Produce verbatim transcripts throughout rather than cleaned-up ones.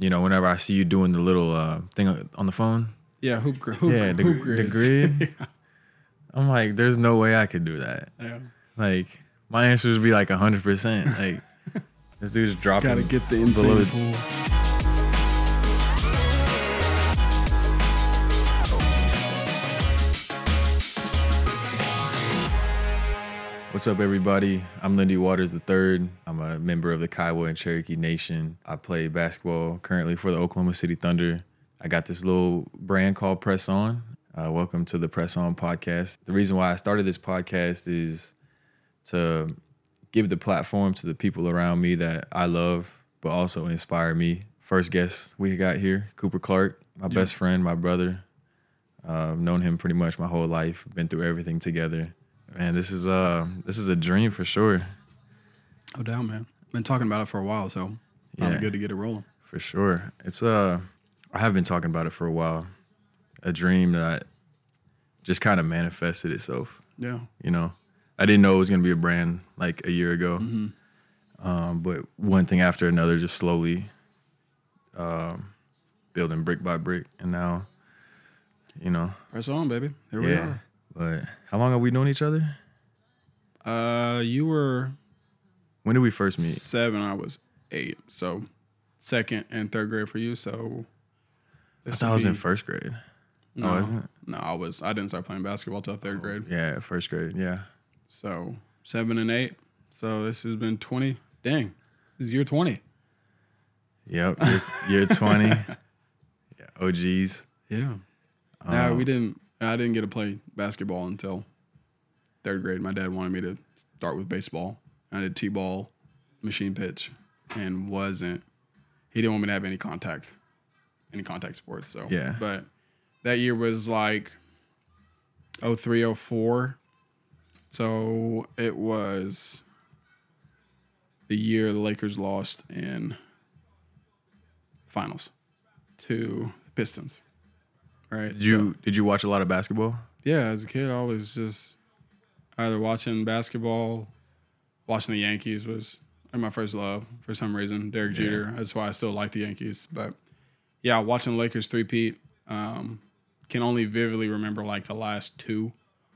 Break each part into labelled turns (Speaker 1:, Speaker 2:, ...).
Speaker 1: you know, whenever I see you doing the little uh, thing on the phone.
Speaker 2: Yeah, hoop, hoop,
Speaker 1: yeah, the,
Speaker 2: hoop
Speaker 1: the grid. yeah. I'm like, there's no way I could do that.
Speaker 2: Yeah.
Speaker 1: Like, my answer would be like one hundred percent. Like, this dude's dropping.
Speaker 2: Gotta get the insane
Speaker 1: below.
Speaker 2: pulls.
Speaker 1: What's up, everybody? I'm Lindy Waters the third. I'm a member of the Kiowa and Cherokee Nation. I play basketball currently for the Oklahoma City Thunder. I got this little brand called Press On. Uh, welcome to the Press On podcast. The reason why I started this podcast is to give the platform to the people around me that I love, but also inspire me. First guest we got here, Cooper Clark, my yep. best friend, my brother. Uh, I've known him pretty much my whole life. Been through everything together. Man, this is uh this is a dream for sure.
Speaker 2: No doubt, man. Been talking about it for a while, so probably yeah, good to get it rolling.
Speaker 1: For sure. It's uh I have been talking about it for a while. A dream that just kind of manifested itself.
Speaker 2: Yeah.
Speaker 1: You know, I didn't know it was gonna be a brand like a year ago.
Speaker 2: Mm-hmm.
Speaker 1: Um, but one thing after another, just slowly um, building brick by brick, and now, you know,
Speaker 2: press on, baby. Here
Speaker 1: yeah.
Speaker 2: we are.
Speaker 1: But how long have we known each other?
Speaker 2: Uh, you were.
Speaker 1: When did we first meet?
Speaker 2: Seven. I was eight. So, second and third grade for you. So,
Speaker 1: I thought I was in first grade.
Speaker 2: No,
Speaker 1: oh, wasn't it?
Speaker 2: No, I was. I didn't start playing basketball till third
Speaker 1: oh,
Speaker 2: grade.
Speaker 1: Yeah, first grade. Yeah.
Speaker 2: So seven and eight. So this has been twenty. Dang, this is year twenty.
Speaker 1: Yep, year, year twenty. Yeah, O Gs.
Speaker 2: Yeah. Um, no, we didn't. I didn't get to play basketball until third grade. My dad wanted me to start with baseball. I did t-ball, machine pitch, and wasn't. He didn't want me to have any contact, any contact sports. So
Speaker 1: yeah.
Speaker 2: But that year was like oh three, oh four. So it was the year the Lakers lost in finals to the Pistons. Right.
Speaker 1: Did you so, did you watch a lot of basketball?
Speaker 2: Yeah, as a kid, I was just either watching basketball, watching the Yankees was my first love for some reason. Derek Jeter. Yeah. That's why I still like the Yankees. But yeah, watching the Lakers three-peat. Um, can only vividly remember like the last two.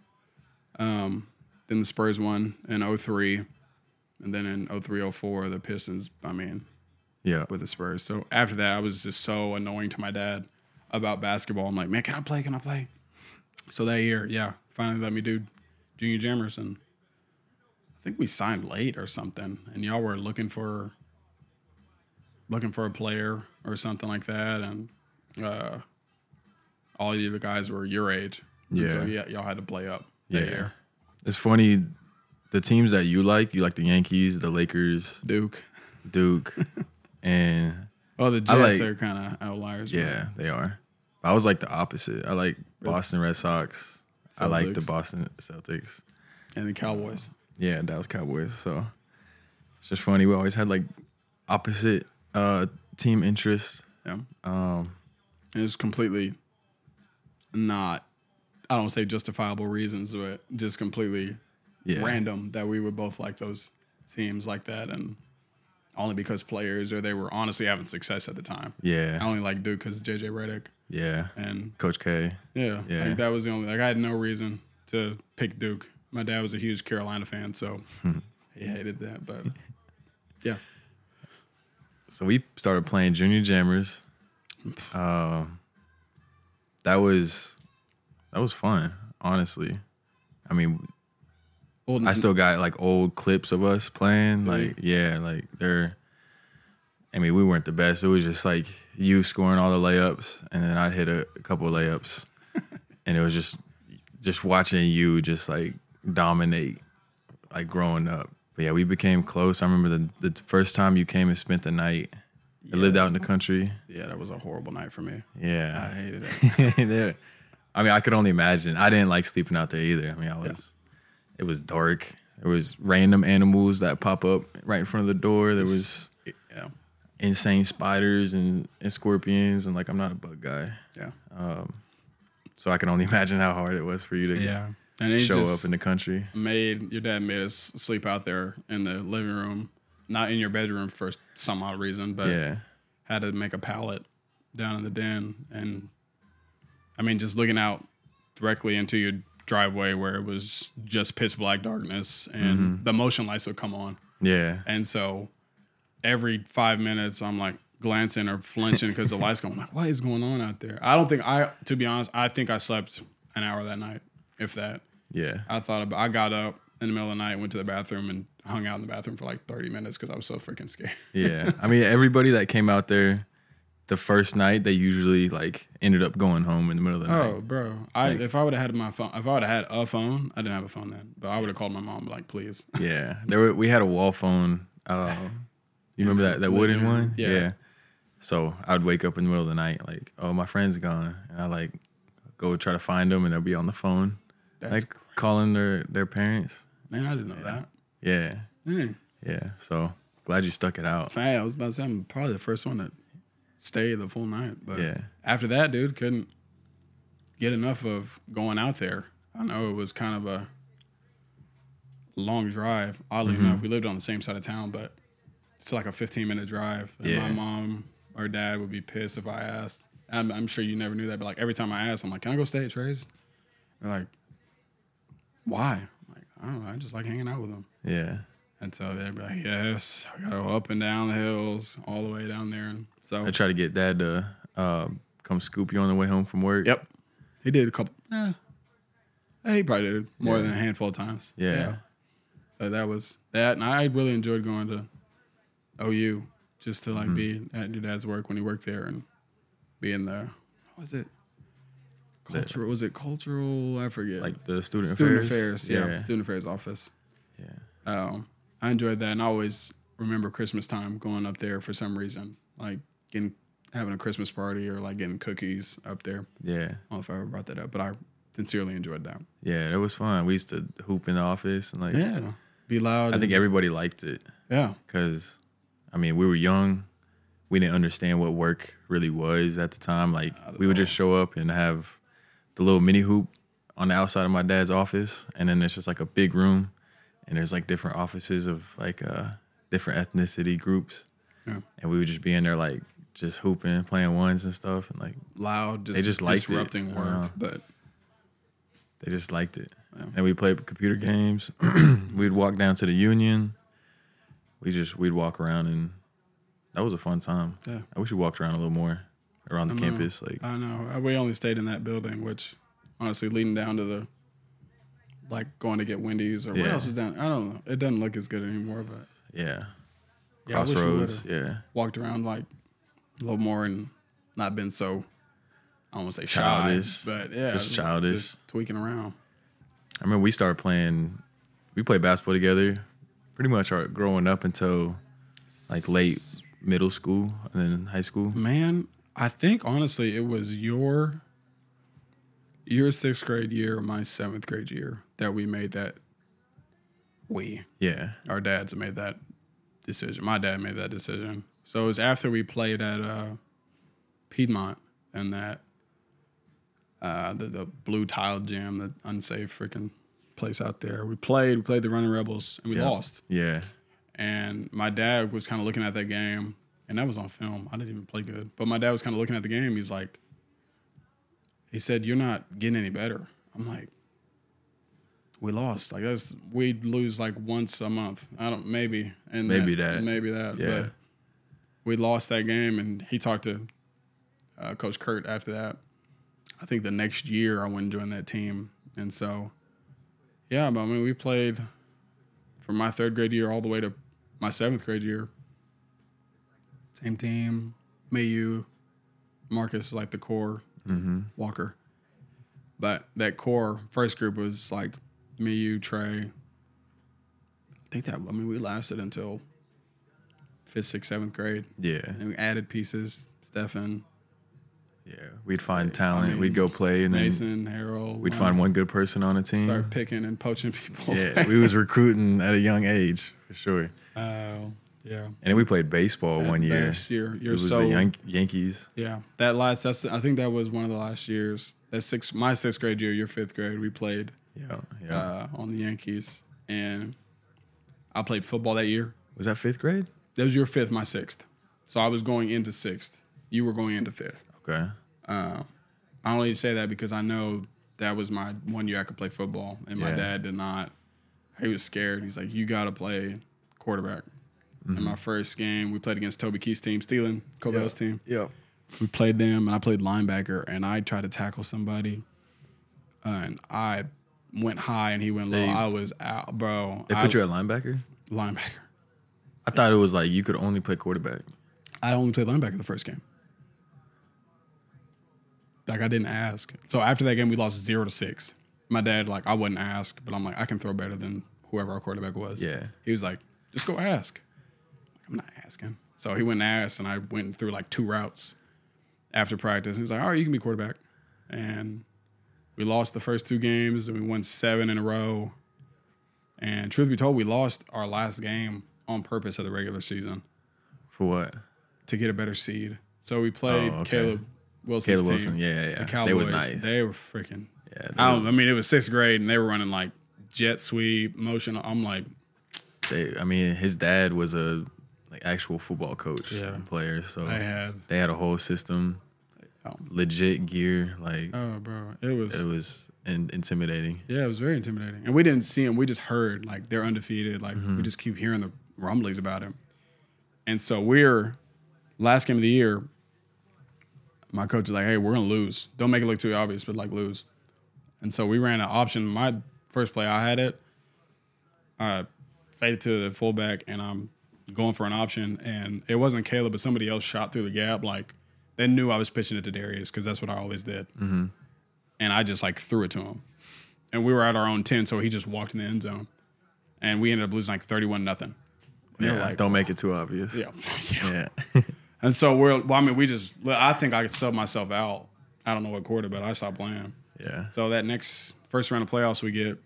Speaker 2: Um, then the Spurs won in oh three, and then in oh three oh four the Pistons. I mean,
Speaker 1: yeah,
Speaker 2: with the Spurs. So after that, I was just so annoying to my dad about basketball. I'm like, man, can I play? Can I play? So that year, yeah, finally let me do Junior Jammers, and I think we signed late or something, and y'all were looking for looking for a player or something like that, and uh, all of the guys were your age.
Speaker 1: Yeah.
Speaker 2: And so yeah, y'all had to play up that
Speaker 1: yeah.
Speaker 2: year.
Speaker 1: It's funny, the teams that you like, you like the Yankees, the Lakers,
Speaker 2: Duke,
Speaker 1: Duke, and
Speaker 2: oh, the Jets
Speaker 1: like,
Speaker 2: are kind of outliers.
Speaker 1: Yeah, right? They are. I was like the opposite. I like Boston Red Sox. Celtics. I like the Boston Celtics.
Speaker 2: And the Cowboys.
Speaker 1: Yeah, Dallas Cowboys. So it's just funny. We always had like opposite uh, team interests.
Speaker 2: Yeah.
Speaker 1: Um,
Speaker 2: it was completely not, I don't want to say justifiable reasons, but just completely yeah. random that we would both like those teams like that. And only because players or they were honestly having success at the time.
Speaker 1: Yeah.
Speaker 2: I only like Duke because J J Redick.
Speaker 1: Yeah.
Speaker 2: And
Speaker 1: Coach K.
Speaker 2: Yeah.
Speaker 1: Yeah.
Speaker 2: Like that was the only, like I had no reason to pick Duke. My dad was a huge Carolina fan, so he hated that. But yeah.
Speaker 1: So we started playing Junior Jammers. Uh, that was, that was fun, honestly. I mean, Old, I still got like old clips of us playing. Like, yeah, like they're, I mean, we weren't the best. It was just like you scoring all the layups and then I'd hit a, a couple of layups. And it was just, just watching you just like dominate, like growing up. But yeah, we became close. I remember the, the first time you came and spent the night. I yeah, lived out in the country.
Speaker 2: Yeah, that was a horrible night for me.
Speaker 1: Yeah.
Speaker 2: I hated
Speaker 1: it. I mean, I could only imagine. I didn't like sleeping out there either. I mean, I was... Yeah. It was dark. There was random animals that pop up right in front of the door. There was
Speaker 2: yeah.
Speaker 1: insane spiders and, and scorpions, and like I'm not a bug guy.
Speaker 2: Yeah.
Speaker 1: Um, so I can only imagine how hard it was for you to
Speaker 2: yeah. and
Speaker 1: show up in the country.
Speaker 2: Made your dad made us sleep out there in the living room, not in your bedroom for some odd reason, but
Speaker 1: yeah.
Speaker 2: had to make a pallet down in the den. And, I mean, just looking out directly into your driveway where it was just pitch black darkness and mm-hmm. the motion lights would come on.
Speaker 1: Yeah.
Speaker 2: And so every five minutes, I'm like glancing or flinching because the lights going. I'm like, what is going on out there? I don't think I, to be honest, I think I slept an hour that night, if that.
Speaker 1: Yeah.
Speaker 2: I thought about, I got up in the middle of the night, went to the bathroom and hung out in the bathroom for like thirty minutes because I was so freaking scared.
Speaker 1: Yeah. I mean, everybody that came out there the first night, they usually like ended up going home in the middle of the
Speaker 2: oh,
Speaker 1: night.
Speaker 2: Oh, bro. I
Speaker 1: like,
Speaker 2: if I would have had my phone, if I would have had a phone, I didn't have a phone then, but I would have called my mom like, please.
Speaker 1: Yeah. There were, we had a wall phone. Uh, you remember that, that wooden one?
Speaker 2: Yeah.
Speaker 1: yeah. So I would wake up in the middle of the night like, oh, my friend's gone. And I like go try to find them and they'll be on the phone.
Speaker 2: That's
Speaker 1: like
Speaker 2: crazy.
Speaker 1: calling their, their parents.
Speaker 2: Man, I didn't know
Speaker 1: yeah.
Speaker 2: that.
Speaker 1: Yeah.
Speaker 2: Mm.
Speaker 1: Yeah. So glad you stuck it out.
Speaker 2: Fat, I was about to say I'm probably the first one that stayed the full night. But
Speaker 1: yeah.
Speaker 2: after that, dude, couldn't get enough of going out there. I know it was kind of a long drive. Oddly
Speaker 1: mm-hmm.
Speaker 2: enough, we lived on the same side of town, but it's like a fifteen minute drive. And
Speaker 1: yeah.
Speaker 2: my mom or dad would be pissed if I asked. I'm, I'm sure you never knew that, but like every time I asked, I'm like, can I go stay at Trey's? They're like, why? I'm like, I don't know. I just like hanging out with them.
Speaker 1: Yeah.
Speaker 2: And so they'd be like, yes, I gotta go up and down the hills, all the way down there. And so
Speaker 1: I try to get dad to uh, come scoop you on the way home from work.
Speaker 2: Yep. He did a couple. Eh, he probably did more
Speaker 1: yeah.
Speaker 2: than a handful of times.
Speaker 1: Yeah.
Speaker 2: yeah. But that was that. And I really enjoyed going to O U just to like mm-hmm. be at your dad's work when he worked there and being the, what was it? Cultural, was it cultural? I forget.
Speaker 1: Like the student,
Speaker 2: student
Speaker 1: affairs?
Speaker 2: affairs. Yeah.
Speaker 1: yeah.
Speaker 2: Student affairs office.
Speaker 1: Yeah.
Speaker 2: Um, I enjoyed that. And I always remember Christmas time going up there for some reason, like getting, having a Christmas party or like getting cookies up there.
Speaker 1: Yeah.
Speaker 2: I don't know if I ever brought that up, but I sincerely enjoyed that.
Speaker 1: Yeah, it was fun. We used to hoop in the office and like,
Speaker 2: yeah, be loud.
Speaker 1: I think everybody liked it.
Speaker 2: Yeah.
Speaker 1: Because, I mean, we were young. We didn't understand what work really was at the time. Like, we would just show up and have the little mini hoop on the outside of my dad's office. And then there's just like a big room. And there's like different offices of like uh, different ethnicity groups.
Speaker 2: Yeah.
Speaker 1: And we would just be in there like just hooping, playing ones and stuff. And like,
Speaker 2: loud, just,
Speaker 1: they just liked
Speaker 2: disrupting
Speaker 1: it.
Speaker 2: work.
Speaker 1: Uh,
Speaker 2: but
Speaker 1: they just liked it.
Speaker 2: Yeah.
Speaker 1: And we played computer games. We'd walk down to the Union. We just, we'd walk around and that was a fun time.
Speaker 2: Yeah.
Speaker 1: I wish we walked around a little more around the
Speaker 2: I
Speaker 1: campus.
Speaker 2: Know.
Speaker 1: Like
Speaker 2: I know. We only stayed in that building, which honestly leading down to the, like going to get Wendy's or
Speaker 1: yeah.
Speaker 2: what else is down? I don't know. It doesn't look as good anymore, but
Speaker 1: yeah.
Speaker 2: yeah
Speaker 1: Crossroads, yeah.
Speaker 2: Walked around like a little more and not been so, I don't want to say
Speaker 1: childish,
Speaker 2: shy, but yeah.
Speaker 1: Just childish.
Speaker 2: Just tweaking around.
Speaker 1: I remember we started playing, we played basketball together pretty much our growing up until like late middle school and then high school.
Speaker 2: Man, I think honestly it was your your sixth grade year, my seventh grade year that we made that. We,
Speaker 1: yeah,
Speaker 2: our dads made that decision. My dad made that decision. So it was after we played at uh, Piedmont and that uh, the the blue tile gym, the unsafe freaking place out there. We played, we played the Running Rebels, and we
Speaker 1: yeah.
Speaker 2: lost.
Speaker 1: Yeah.
Speaker 2: And my dad was kind of looking at that game, and that was on film. I didn't even play good. But my dad was kind of looking at the game. He's like, he said, "You're not getting any better." I'm like, we lost. Like that's we'd lose like once a month. I don't maybe and
Speaker 1: maybe
Speaker 2: that,
Speaker 1: that
Speaker 2: maybe that.
Speaker 1: Yeah.
Speaker 2: But we lost that game, and he talked to uh, Coach Kurt after that. I think the next year I went and joined that team, and so yeah. But I mean, we played from my third grade year all the way to my seventh grade year. Same team, Mayu, Marcus, like the core,
Speaker 1: mm-hmm.
Speaker 2: Walker. But that core first group was like me, you, Trey. I think that, I mean, we lasted until fifth, sixth, seventh grade.
Speaker 1: Yeah.
Speaker 2: And we added pieces, Stefan.
Speaker 1: Yeah. We'd find talent.
Speaker 2: I mean,
Speaker 1: we'd go play. And
Speaker 2: Mason,
Speaker 1: then
Speaker 2: Harold.
Speaker 1: we'd
Speaker 2: um,
Speaker 1: find one good person on the team.
Speaker 2: Start picking and poaching people.
Speaker 1: Yeah. We was recruiting at a young age, for sure.
Speaker 2: Oh, uh, yeah.
Speaker 1: And then we played baseball
Speaker 2: that
Speaker 1: one year.
Speaker 2: Last year. You're
Speaker 1: it was
Speaker 2: so,
Speaker 1: the Yan- Yankees.
Speaker 2: Yeah. That last, that's, I think that was one of the last years. That six, my sixth grade year, your fifth grade, we played
Speaker 1: Yeah. Yeah.
Speaker 2: uh, on the Yankees. And I played football that year.
Speaker 1: Was that fifth grade?
Speaker 2: That was your fifth, my sixth. So I was going into sixth. You were going into fifth.
Speaker 1: Okay.
Speaker 2: Uh, I only say that because I know that was my one year I could play football, and my
Speaker 1: Yeah.
Speaker 2: dad did not. He was scared. He's like, you got to play quarterback.
Speaker 1: Mm-hmm.
Speaker 2: In my first game, we played against Toby Keith's team, Steelan, Cobell's
Speaker 3: Yeah.
Speaker 2: team.
Speaker 3: Yeah.
Speaker 2: We played them, and I played linebacker, and I tried to tackle somebody, uh, and I went high, and he went low.
Speaker 1: They-
Speaker 2: I was out, bro.
Speaker 1: They
Speaker 2: I,
Speaker 1: put you at linebacker?
Speaker 2: linebacker.
Speaker 1: I thought it was like you could only play quarterback.
Speaker 2: I only played linebacker the first game. Like, I didn't ask. So after that game, we lost zero to six. My dad, like, I wouldn't ask, but I'm like, I can throw better than whoever our quarterback was.
Speaker 1: Yeah.
Speaker 2: He was like, just go ask. I'm not asking. So he went and asked, and I went through like two routes after practice. He was like, all right, you can be quarterback. And we lost the first two games, and we won seven in a row. And truth be told, we lost our last game on purpose of the regular season
Speaker 1: For what?
Speaker 2: to get a better seed. So we played
Speaker 1: Oh, okay.
Speaker 2: Caleb Wilson's
Speaker 1: Caleb
Speaker 2: team.
Speaker 1: Wilson. Yeah, yeah, yeah.
Speaker 2: The
Speaker 1: They
Speaker 2: Cowboys.
Speaker 1: was nice.
Speaker 2: They were freaking.
Speaker 1: Yeah. that
Speaker 2: I,
Speaker 1: was-
Speaker 2: don't, I mean, it was sixth grade, and they were running like jet sweep, motion. I'm like,
Speaker 1: They, I mean, his dad was a like actual football coach
Speaker 2: Yeah.
Speaker 1: and player, so
Speaker 2: I had.
Speaker 1: they had a whole system,
Speaker 2: Oh,
Speaker 1: legit gear. Like
Speaker 2: oh bro, it was.
Speaker 1: it was in, intimidating.
Speaker 2: Yeah, it was very intimidating. And we didn't see him. We just heard, like, they're undefeated. Like,
Speaker 1: Mm-hmm.
Speaker 2: we just keep hearing the rumblings about him. And so we're, last game of the year, my coach is like, hey, we're going to lose. Don't make it look too obvious, but, like, lose. And so we ran an option. My first play, I had it. I faded to the fullback, and I'm going for an option. And it wasn't Caleb, but somebody else shot through the gap. Like, they knew I was pitching it to Darius because that's what I always did.
Speaker 1: Mm-hmm.
Speaker 2: And I just like threw it to him. And we were at our own ten, so he just walked in the end zone. And we ended up losing like thirty-one nothing. And they were
Speaker 1: Yeah,
Speaker 2: like,
Speaker 1: don't make it too obvious.
Speaker 2: yeah. yeah.
Speaker 1: Yeah.
Speaker 2: And so we're, well, I mean, we just, I think I could sub myself out. I don't know what quarter, but I stopped playing.
Speaker 1: yeah.
Speaker 2: So that next first round of playoffs, we get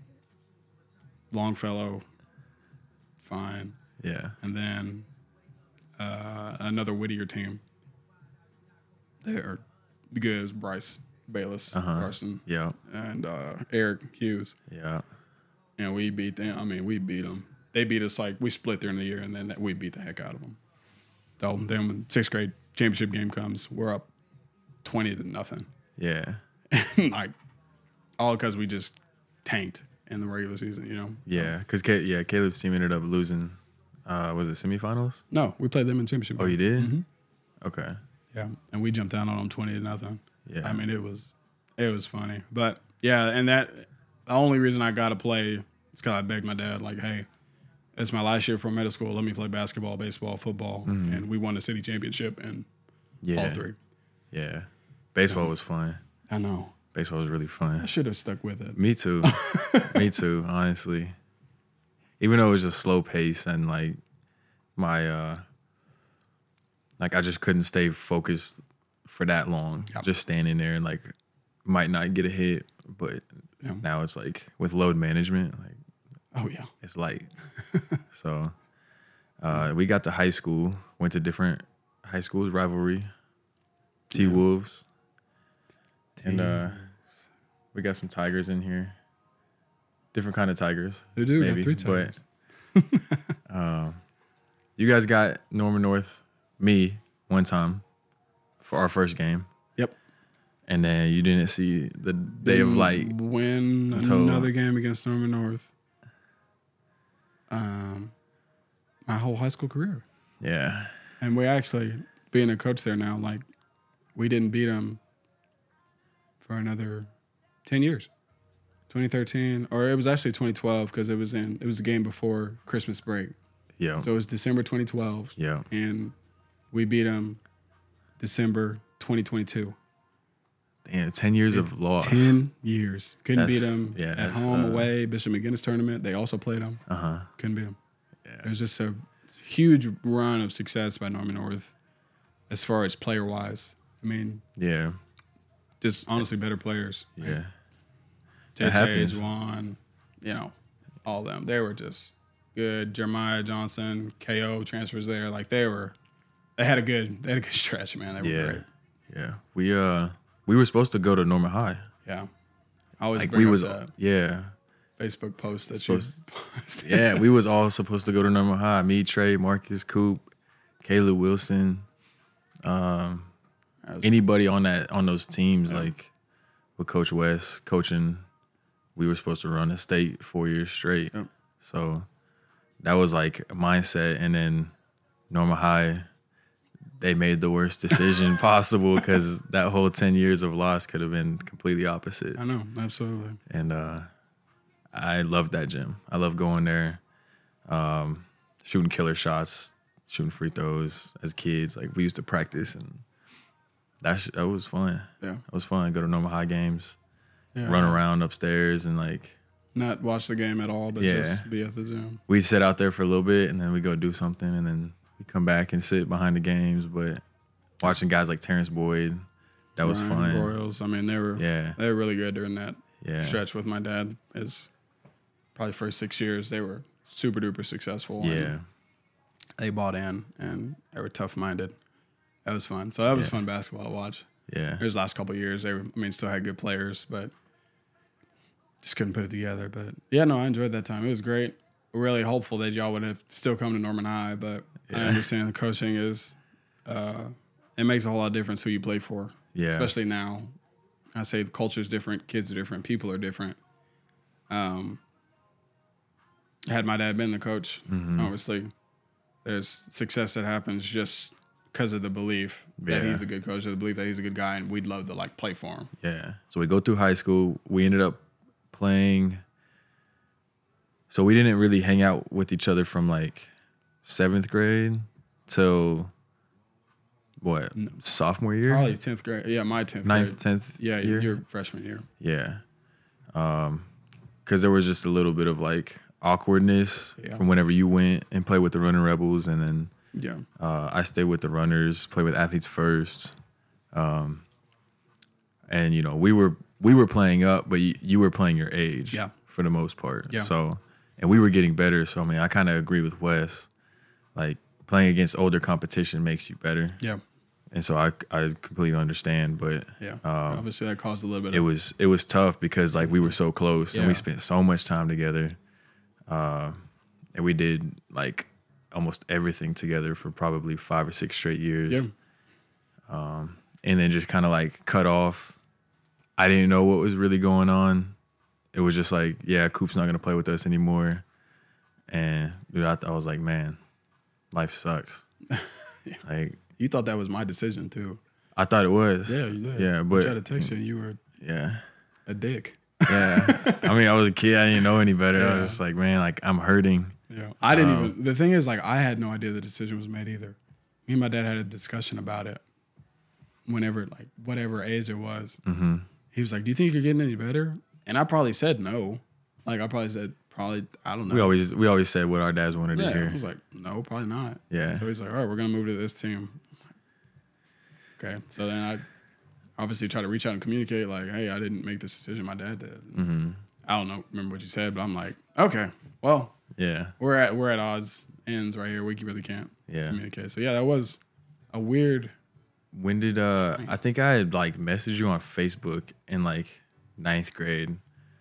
Speaker 2: Longfellow, fine.
Speaker 1: Yeah.
Speaker 2: And then uh, another Whittier team. They're good. It was Bryce Bayless,
Speaker 1: Uh-huh.
Speaker 2: Carson,
Speaker 1: Yeah.
Speaker 2: and uh, Eric Hughes.
Speaker 1: Yeah.
Speaker 2: And we beat them. I mean, we beat them. They beat us like we split during the year, and then that, we beat the heck out of them. So then when sixth grade championship game comes, we're up twenty to nothing.
Speaker 1: Yeah.
Speaker 2: Like, all because we just tanked in the regular season, you know?
Speaker 1: Yeah. Because yeah, Caleb's team ended up losing. Uh, was it semifinals?
Speaker 2: No, we played them in championship
Speaker 1: Oh,
Speaker 2: game.
Speaker 1: you did?
Speaker 2: Mhm.
Speaker 1: Okay.
Speaker 2: Yeah, and we jumped down on them twenty to nothing.
Speaker 1: Yeah.
Speaker 2: I mean, it was it was funny, but yeah, and that the only reason I got to play is because I begged my dad, like, hey, it's my last year from middle school. Let me play basketball, baseball, football,
Speaker 1: Mhm.
Speaker 2: and we won the city championship in
Speaker 1: Yeah.
Speaker 2: all three.
Speaker 1: Yeah. Baseball was fun.
Speaker 2: I know.
Speaker 1: Baseball was really
Speaker 2: I
Speaker 1: fun.
Speaker 2: should have stuck with it.
Speaker 1: Me too. Me too, honestly. Even though it was a slow pace and like my uh like I just couldn't stay focused for that long.
Speaker 2: Yep.
Speaker 1: Just standing there and like might not get a hit, but
Speaker 2: Yeah.
Speaker 1: now it's like with load management, like
Speaker 2: Oh yeah,
Speaker 1: it's light. So uh we got to high school, went to different high schools, rivalry, T Wolves. And uh we got some tigers in here. Different kind of tigers.
Speaker 2: they do
Speaker 1: maybe,
Speaker 2: got three
Speaker 1: but-
Speaker 2: times.
Speaker 1: Um, you guys got Norman North, me, one time for our first game.
Speaker 2: Yep.
Speaker 1: And then you didn't see the day of light.
Speaker 2: Win
Speaker 1: until-
Speaker 2: another game against Norman North. Um, my whole high school career.
Speaker 1: Yeah.
Speaker 2: And we actually, being a coach there now, like, we didn't beat them for another ten years. twenty thirteen, or it was actually twenty twelve because it was in it was the game before Christmas break.
Speaker 1: Yeah.
Speaker 2: So it was December twenty twelve,
Speaker 1: Yeah.
Speaker 2: and we beat them December twenty twenty-two.
Speaker 1: Damn, ten years of loss.
Speaker 2: ten years. Couldn't beat
Speaker 1: That's-
Speaker 2: them
Speaker 1: yeah,
Speaker 2: at
Speaker 1: that's,
Speaker 2: home,
Speaker 1: uh,
Speaker 2: away. Bishop McGinnis tournament, they also played them.
Speaker 1: Uh-huh.
Speaker 2: Couldn't beat them.
Speaker 1: Yeah.
Speaker 2: It was just a huge run of success by Norman North as far as player-wise. I mean,
Speaker 1: Yeah.
Speaker 2: just honestly better players.
Speaker 1: Yeah.
Speaker 2: J
Speaker 1: That
Speaker 2: J,
Speaker 1: happens.
Speaker 2: Juwan, you know, all of them. They were just good. Jeremiah Johnson, K O transfers there. Like they were, they had a good, they had a good stretch, man. They were
Speaker 1: Yeah.
Speaker 2: great.
Speaker 1: Yeah. We uh we were supposed to go to Norman High.
Speaker 2: Yeah. I always
Speaker 1: Like
Speaker 2: bring
Speaker 1: we
Speaker 2: up
Speaker 1: was
Speaker 2: that
Speaker 1: yeah.
Speaker 2: Facebook post that
Speaker 1: Supposed-
Speaker 2: you posted.
Speaker 1: Yeah, we was all supposed to go to Norman High. Me, Trey, Marcus, Coop, Caleb Wilson, Um,
Speaker 2: That was-
Speaker 1: anybody on that on those teams,
Speaker 2: Yeah.
Speaker 1: like with Coach West coaching, we were supposed to run a state four years straight.
Speaker 2: Yep.
Speaker 1: So that was like a mindset. And then Norma High, they made the worst decision possible because that whole ten years of loss could have been completely opposite.
Speaker 2: I know, absolutely.
Speaker 1: And uh, I loved that gym. I love going there, um, shooting killer shots, shooting free throws as kids. Like we used to practice, and that sh- that was fun.
Speaker 2: Yeah.
Speaker 1: It was fun. Go to Norma High games,
Speaker 2: Yeah.
Speaker 1: run around upstairs, and like
Speaker 2: Not watch the game at all, but
Speaker 1: Yeah.
Speaker 2: just be at the gym.
Speaker 1: we'd sit out there for a little bit, and then we go do something, and then we come back and sit behind the games. But watching guys like Terrence Boyd, that was
Speaker 2: Ryan
Speaker 1: fun.
Speaker 2: Broyles, I mean, they were
Speaker 1: Yeah,
Speaker 2: they were really good during that
Speaker 1: yeah,
Speaker 2: stretch with my dad. Is probably first six years they were super duper successful. and
Speaker 1: yeah,
Speaker 2: they bought in and they were tough minded. That was fun. So that was
Speaker 1: Yeah.
Speaker 2: fun basketball to watch.
Speaker 1: yeah,
Speaker 2: There's last couple of years they were, I mean, still had good players, but just couldn't put it together. But yeah, no, I enjoyed that time. It was great. Really hopeful that y'all would have still come to Norman High, but I
Speaker 1: Yeah.
Speaker 2: understand the coaching is uh, it makes a whole lot of difference who you play for.
Speaker 1: yeah.
Speaker 2: Especially now. I say the culture is different, kids are different, people are different. Um, had my dad been the coach,
Speaker 1: Mhm.
Speaker 2: obviously, there's success that happens just because of the belief that
Speaker 1: Yeah.
Speaker 2: he's a good coach, or the belief that he's a good guy, and we'd love to like play for him.
Speaker 1: Yeah. So we go through high school. We ended up playing. So we didn't really hang out with each other from like seventh grade till what sophomore year,
Speaker 2: Probably tenth grade. Yeah, my tenth
Speaker 1: ninth,
Speaker 2: grade.
Speaker 1: tenth.
Speaker 2: Yeah,
Speaker 1: year.
Speaker 2: your freshman year.
Speaker 1: Yeah. Um, because there was just a little bit of like awkwardness
Speaker 2: Yeah.
Speaker 1: from whenever you went and played with the Running Rebels, and then
Speaker 2: Yeah.
Speaker 1: uh, I stayed with the Runners, played with Athletes First, um, and you know we were we were playing up, but you, you were playing your age,
Speaker 2: Yeah.
Speaker 1: for the most part.
Speaker 2: Yeah.
Speaker 1: So, and we were getting better. So I mean, I kind of agree with Wes. Like playing against older competition makes you better,
Speaker 2: Yeah.
Speaker 1: and so I I completely understand. But
Speaker 2: Yeah.
Speaker 1: Um,
Speaker 2: Obviously, that caused a little bit
Speaker 1: it
Speaker 2: of
Speaker 1: was it was tough because like we were so close and we
Speaker 2: Yeah.
Speaker 1: spent so much time together, uh, and we did like almost everything together for probably five or six straight years.
Speaker 2: Yeah.
Speaker 1: And then just kind of like cut off. I didn't know what was really going on. It was just like, yeah, Coop's not gonna play with us anymore. And dude, I, th- I was like, man, life sucks. Like
Speaker 2: You thought that was my decision too.
Speaker 1: I thought it was.
Speaker 2: Yeah, you did.
Speaker 1: Yeah,
Speaker 2: I
Speaker 1: but
Speaker 2: tried to text you and you were
Speaker 1: yeah.
Speaker 2: a dick.
Speaker 1: Yeah. I mean, I was a kid. I didn't know any better. I
Speaker 2: Yeah.
Speaker 1: was just like, man, like I'm hurting.
Speaker 2: Yeah. I didn't
Speaker 1: Um,
Speaker 2: even, the thing is, like, I had no idea the decision was made either. Me and my dad had a discussion about it whenever, like, whatever age it was.
Speaker 1: Mm-hmm.
Speaker 2: He was like, do you think you're getting any better? And I probably said no. Like, I probably said, probably, I don't know.
Speaker 1: We always we always said what our dads wanted
Speaker 2: yeah,
Speaker 1: to
Speaker 2: I
Speaker 1: hear.
Speaker 2: was like, no, probably not.
Speaker 1: Yeah.
Speaker 2: So he's like, all right, we're going to move to this team. Okay. So then I obviously try to reach out and communicate, like, hey, I didn't make this decision. My dad did.
Speaker 1: Mm-hmm.
Speaker 2: I don't know, remember what you said, but I'm like, okay, well,
Speaker 1: Yeah.
Speaker 2: we're at we're at odds ends right here. We really can't
Speaker 1: Yeah.
Speaker 2: communicate. So yeah, that was a weird.
Speaker 1: When did uh I think I had like messaged you on Facebook in like ninth grade.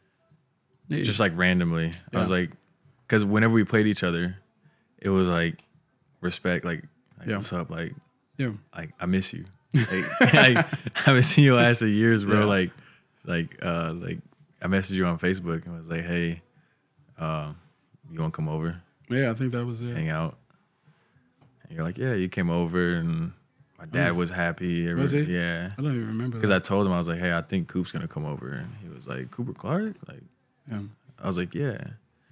Speaker 1: Just like randomly. I was
Speaker 2: Yeah.
Speaker 1: like, because whenever we played each other, it was like respect, like, like
Speaker 2: Yeah.
Speaker 1: what's up? Like,
Speaker 2: Yeah,
Speaker 1: like I miss you. Like, like I haven't seen your ass in years, bro.
Speaker 2: Yeah.
Speaker 1: Like, like, uh, like I messaged you on Facebook and was like, hey, uh, you want to come over,
Speaker 2: yeah, I think that was it.
Speaker 1: hang out? And you're like, yeah, you came over, and my dad
Speaker 2: Oh.
Speaker 1: was happy.
Speaker 2: Was he?
Speaker 1: Yeah.
Speaker 2: I don't even remember
Speaker 1: Because
Speaker 2: that.
Speaker 1: I told him, I was like, hey, I think Coop's gonna come over, and he was like, Cooper Clark? Like,
Speaker 2: Yeah.
Speaker 1: I was like, yeah,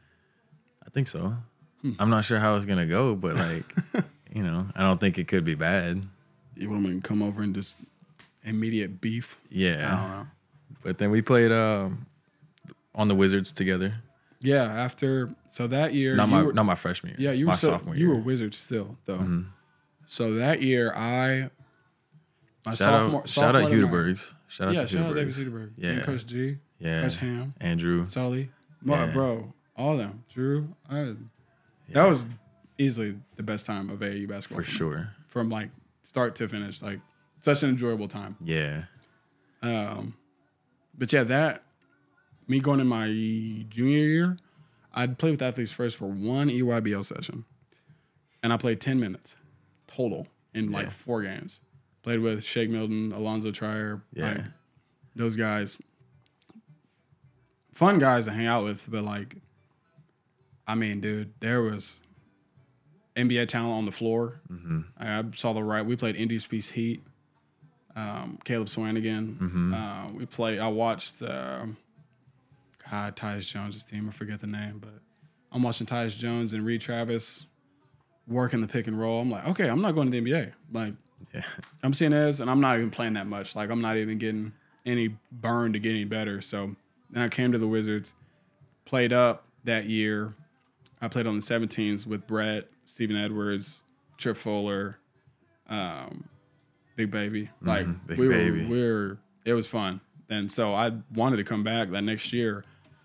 Speaker 1: I think so.
Speaker 2: Hmm.
Speaker 1: I'm not sure how it's gonna go, but like, you know, I don't think it could be bad.
Speaker 2: You want me to come over and just immediate beef? I
Speaker 1: Yeah,
Speaker 2: don't know.
Speaker 1: but then we played um, on the Wizards together.
Speaker 2: Yeah, after so that year,
Speaker 1: Not
Speaker 2: you
Speaker 1: my
Speaker 2: were,
Speaker 1: not my freshman year.
Speaker 2: yeah, you
Speaker 1: my
Speaker 2: were still,
Speaker 1: sophomore
Speaker 2: you
Speaker 1: year.
Speaker 2: were Wizards still though.
Speaker 1: Mhm.
Speaker 2: So that year, I my
Speaker 1: Shout
Speaker 2: sophomore
Speaker 1: out, shout out
Speaker 2: sophomore to my-
Speaker 1: Huderbergs. Shout out
Speaker 2: Yeah,
Speaker 1: to
Speaker 2: shout out
Speaker 1: Huderbergs.
Speaker 2: David Cedarberg.
Speaker 1: Yeah,
Speaker 2: And Coach G,
Speaker 1: yeah.
Speaker 2: Coach Ham,
Speaker 1: Andrew.
Speaker 2: Sully, Mar-
Speaker 1: Yeah.
Speaker 2: bro, all of them. Drew. I,
Speaker 1: Yeah,
Speaker 2: That was easily the best time of A A U basketball
Speaker 1: for
Speaker 2: me.
Speaker 1: sure.
Speaker 2: From like start to finish, like such an enjoyable time.
Speaker 1: Yeah,
Speaker 2: Um, but yeah, that me going in my junior year, I'd play with athletes first for one E Y B L session, and I played ten minutes total in like
Speaker 1: Yeah.
Speaker 2: four games. Played with Shake Milton, Alonzo Trier.
Speaker 1: Yeah.
Speaker 2: Like, those guys. Fun guys to hang out with, but like, I mean, dude, there was N B A talent on the floor.
Speaker 1: Mm-hmm.
Speaker 2: I saw the right. We played Indies Peace Heat. Um, Caleb Swanigan.
Speaker 1: Mm-hmm.
Speaker 2: Uh, we played. I watched. Uh, God, Tyus Jones' team. I forget the name, but I'm watching Tyus Jones and Reed Travis working the pick and roll. I'm like, okay, I'm not going to the N B A. Like,
Speaker 1: Yeah.
Speaker 2: I'm seeing this, and I'm not even playing that much. Like, I'm not even getting any burn to get any better. So then I came to the Wizards, played up that year. I played on the seventeens with Brett, Steven Edwards, Trip Fuller, um, Big Baby. Like,
Speaker 1: Mm-hmm. Big
Speaker 2: we
Speaker 1: Baby.
Speaker 2: were, we were, it was fun. And so I wanted to come back that next year.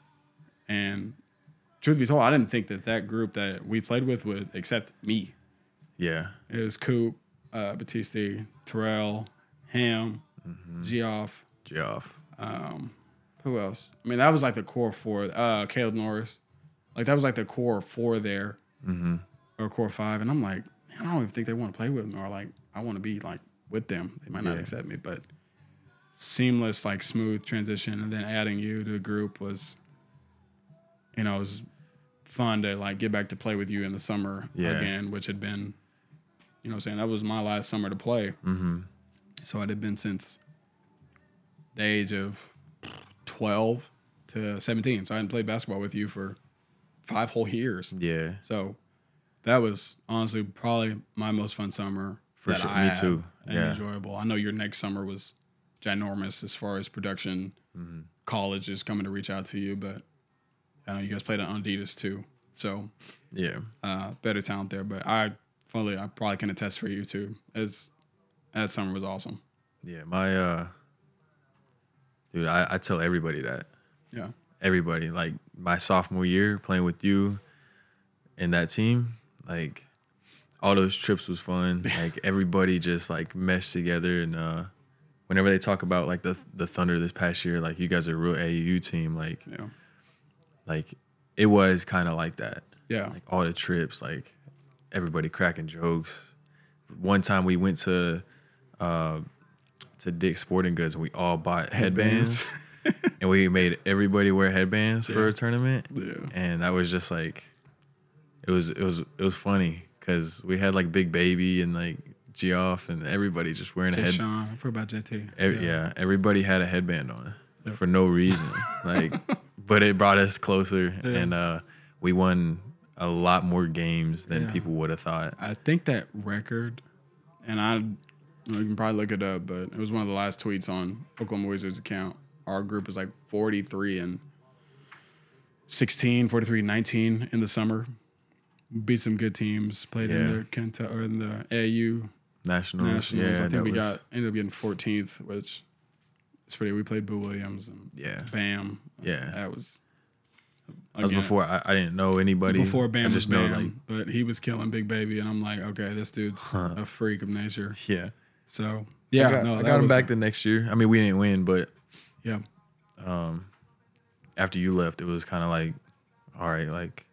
Speaker 2: And truth be told, I didn't think that that group that we played with would accept me.
Speaker 1: Yeah.
Speaker 2: It was Coop, uh, Batiste, Terrell, Ham,
Speaker 1: Mm-hmm.
Speaker 2: Geoff.
Speaker 1: Geoff.
Speaker 2: Um, who else? I mean, that was like the core four. Uh, Caleb Norris. Like, that was like the core four there,
Speaker 1: Mm-hmm.
Speaker 2: or core five. And I'm like, man, I don't even think they want to play with me, or like, I want to be like with them. They might not
Speaker 1: Yeah.
Speaker 2: accept me, but seamless, like smooth transition. And then adding you to the group was, you know, it was fun to like get back to play with you in the summer
Speaker 1: Yeah.
Speaker 2: again, which had been, you know what I'm saying? That was my last summer to play.
Speaker 1: Mm-hmm.
Speaker 2: So it had been since the age of twelve to seventeen. So I hadn't played basketball with you for five whole years.
Speaker 1: Yeah.
Speaker 2: So that was honestly probably my most fun summer.
Speaker 1: For
Speaker 2: that
Speaker 1: sure.
Speaker 2: I
Speaker 1: Me
Speaker 2: had,
Speaker 1: too.
Speaker 2: And
Speaker 1: Yeah.
Speaker 2: enjoyable. I know your next summer was ginormous as far as production.
Speaker 1: Mm-hmm.
Speaker 2: College is coming to reach out to you, but I know you guys played on Adidas too. So
Speaker 1: Yeah.
Speaker 2: uh, better talent there. But I fully, I probably can attest for you too. As that summer was awesome.
Speaker 1: Yeah. My uh dude, I, I tell everybody that.
Speaker 2: Yeah.
Speaker 1: Everybody. Like my sophomore year playing with you and that team, like all those trips was fun. Like everybody just like meshed together, and uh whenever they talk about like the the Thunder this past year, like you guys are a real A A U team, like
Speaker 2: Yeah.
Speaker 1: like it was kind of like that.
Speaker 2: Yeah.
Speaker 1: Like all the trips, like everybody cracking jokes. One time we went to uh, to Dick's Sporting Goods and we all bought headbands, and we made everybody wear headbands for
Speaker 2: Yeah.
Speaker 1: a tournament.
Speaker 2: Yeah.
Speaker 1: And that was just like, it was it was it was funny because we had like Big Baby and like Geoff and everybody just wearing a
Speaker 2: Jay
Speaker 1: head.
Speaker 2: Sean. I forgot about J T.
Speaker 1: Ev- yeah. everybody had a headband on
Speaker 2: Yep.
Speaker 1: for no reason. Like, but it brought us closer,
Speaker 2: Yeah.
Speaker 1: and uh, we won a lot more games than
Speaker 2: Yeah.
Speaker 1: people would have thought.
Speaker 2: I think that record, and I, you can probably look it up, but it was one of the last tweets on Oklahoma Wizards account. Our group was like forty-three and sixteen, forty-three and nineteen in the summer. Beat some good teams. Played in
Speaker 1: Yeah.
Speaker 2: the Kentucky or in the A A U
Speaker 1: Nationals,
Speaker 2: Nationals.
Speaker 1: yeah,
Speaker 2: I
Speaker 1: that
Speaker 2: think we
Speaker 1: was-
Speaker 2: got ended up getting fourteenth, which is pretty. We played Boo Williams and
Speaker 1: Yeah.
Speaker 2: Bam.
Speaker 1: Yeah.
Speaker 2: that was.
Speaker 1: That was
Speaker 2: again,
Speaker 1: before I, I didn't know anybody.
Speaker 2: Before Bam
Speaker 1: I
Speaker 2: was
Speaker 1: just
Speaker 2: Bam,
Speaker 1: know like,
Speaker 2: but he was killing Big Baby, and I'm like, okay, this dude's a freak of nature.
Speaker 1: yeah,
Speaker 2: So yeah,
Speaker 1: I got,
Speaker 2: no,
Speaker 1: I
Speaker 2: that
Speaker 1: got him
Speaker 2: was-
Speaker 1: back the next year. I mean, we didn't win, but
Speaker 2: Yeah,
Speaker 1: um, after you left, it was kind of like, all right, like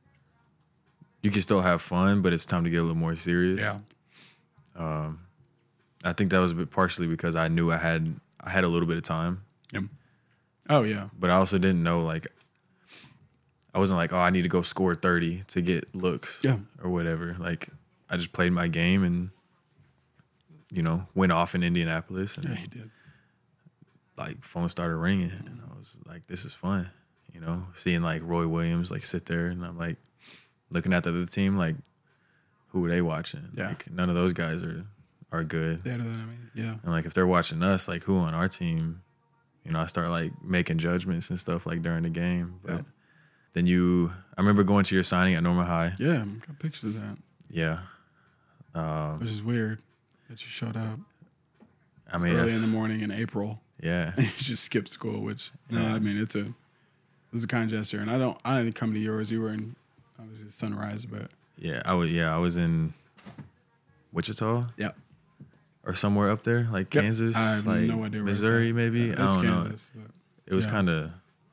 Speaker 1: you can still have fun, but it's time to get a little more serious.
Speaker 2: yeah,
Speaker 1: Um, I think that was a bit partially because I knew I had I had a little bit of time,
Speaker 2: yeah. Oh yeah,
Speaker 1: but I also didn't know like I wasn't like, oh, I need to go score thirty to get looks,
Speaker 2: Yeah.
Speaker 1: or whatever. Like I just played my game and you know went off in Indianapolis, and
Speaker 2: yeah, he did.
Speaker 1: like phone started ringing, and I was like, this is fun, you know, seeing like Roy Williams like sit there, and I'm like looking at the other team like, who are they watching?
Speaker 2: Yeah.
Speaker 1: Like none of those guys are are good.
Speaker 2: Better than I mean, yeah,
Speaker 1: And like if they're watching us, like who on our team, you know, I start like making judgments and stuff like during the game. But
Speaker 2: Yeah.
Speaker 1: then you, I remember going to your signing at Norma High.
Speaker 2: yeah. Got pictures of that,
Speaker 1: Yeah. Um,
Speaker 2: which is weird that you showed up
Speaker 1: I mean,
Speaker 2: early
Speaker 1: that's,
Speaker 2: in the morning in April.
Speaker 1: yeah,
Speaker 2: You just skipped school, which no,
Speaker 1: Yeah.
Speaker 2: I mean it's a it's a kind gesture, and I don't I didn't come to yours. You were in obviously Sunrise, but
Speaker 1: yeah. I was, yeah, I was in Wichita
Speaker 2: yeah,
Speaker 1: or somewhere up there, like
Speaker 2: Yep.
Speaker 1: Kansas,
Speaker 2: I have
Speaker 1: like
Speaker 2: no idea where it's
Speaker 1: Missouri,
Speaker 2: at.
Speaker 1: maybe.
Speaker 2: Yeah,
Speaker 1: I
Speaker 2: it's
Speaker 1: don't know.
Speaker 2: Kansas, but
Speaker 1: It was
Speaker 2: yeah.
Speaker 1: kind of.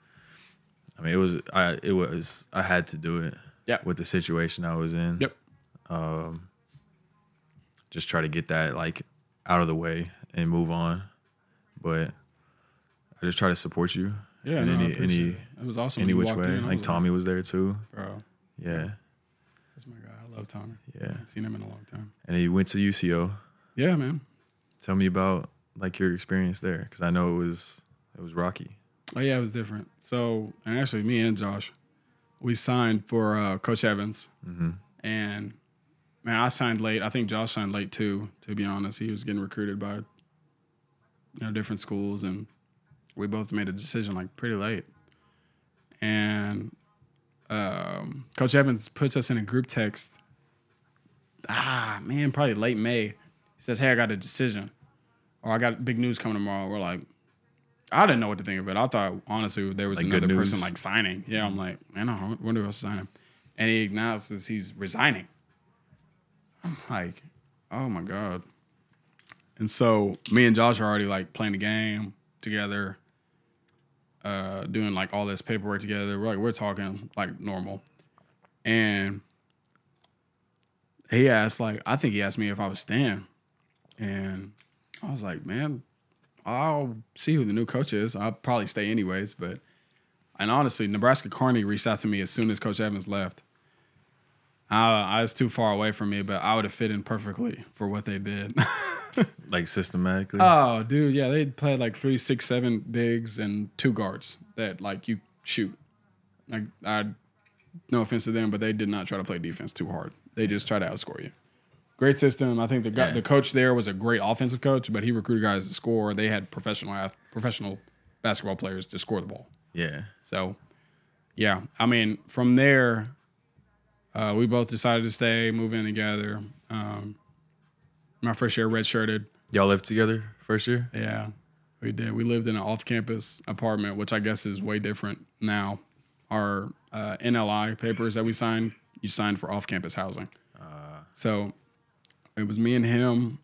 Speaker 1: I mean, it was. I. It was. I had to do it.
Speaker 2: Yeah.
Speaker 1: With the situation I was in.
Speaker 2: Yep.
Speaker 1: Um. Just try to get that like out of the way and move on. But I just try to support you.
Speaker 2: Yeah,
Speaker 1: in
Speaker 2: no,
Speaker 1: any
Speaker 2: I appreciate
Speaker 1: any
Speaker 2: it. It was awesome.
Speaker 1: any
Speaker 2: when you
Speaker 1: which
Speaker 2: walked
Speaker 1: way.
Speaker 2: in. I
Speaker 1: Like
Speaker 2: was
Speaker 1: Tommy was there too.
Speaker 2: bro,
Speaker 1: Yeah,
Speaker 2: that's my guy. I love Tommy. I
Speaker 1: yeah.
Speaker 2: haven't seen him in a long time.
Speaker 1: And then you went to U C O.
Speaker 2: Yeah, man.
Speaker 1: Tell me about like your experience there, because I know it was it was rocky.
Speaker 2: Oh yeah, it was different. So, and actually, me and Josh, we signed for uh, Coach Evans,
Speaker 1: Mm-hmm.
Speaker 2: and man, I signed late. I think Josh signed late too. To be honest, he was getting recruited by you know different schools, and we both made a decision like pretty late. And um, Coach Evans puts us in a group text. Ah, man, probably late May. He says, "Hey, I got a decision, or I got big news coming tomorrow." We're like, I didn't know what to think of it. I thought honestly there was
Speaker 1: Like good
Speaker 2: another
Speaker 1: news?
Speaker 2: person like signing. Yeah, I'm like, man, I wonder who's signing. And he announces he's resigning. I'm like, oh my god. And so me and Josh are already like playing the game together, uh, doing like all this paperwork together. We're like we're talking like normal, and he asked like I think he asked me if I was staying, and I was like, man, I'll see who the new coach is. I'll probably stay anyways, but and honestly, Nebraska Kearney reached out to me as soon as Coach Evans left. I, I was too far away from me, but I would have fit in perfectly for what they did.
Speaker 1: Like systematically.
Speaker 2: Oh, dude, yeah, they played like three, six, seven bigs and two guards that like you shoot. Like I, no offense to them, but they did not try to play defense too hard. They just try to outscore you. Great system. I think the guy,
Speaker 1: Yeah.
Speaker 2: the coach there was a great offensive coach, but he recruited guys to score. They had professional ath- professional basketball players to score the ball.
Speaker 1: Yeah.
Speaker 2: So, yeah, I mean, from there, uh, we both decided to stay, move in together. Um, my first year redshirted.
Speaker 1: Y'all lived together first year?
Speaker 2: Yeah, we did. We lived in an off-campus apartment, which I guess is way different now. Our uh, N L I papers that we signed, you signed for off-campus housing.
Speaker 1: Uh,
Speaker 2: So it was me and him,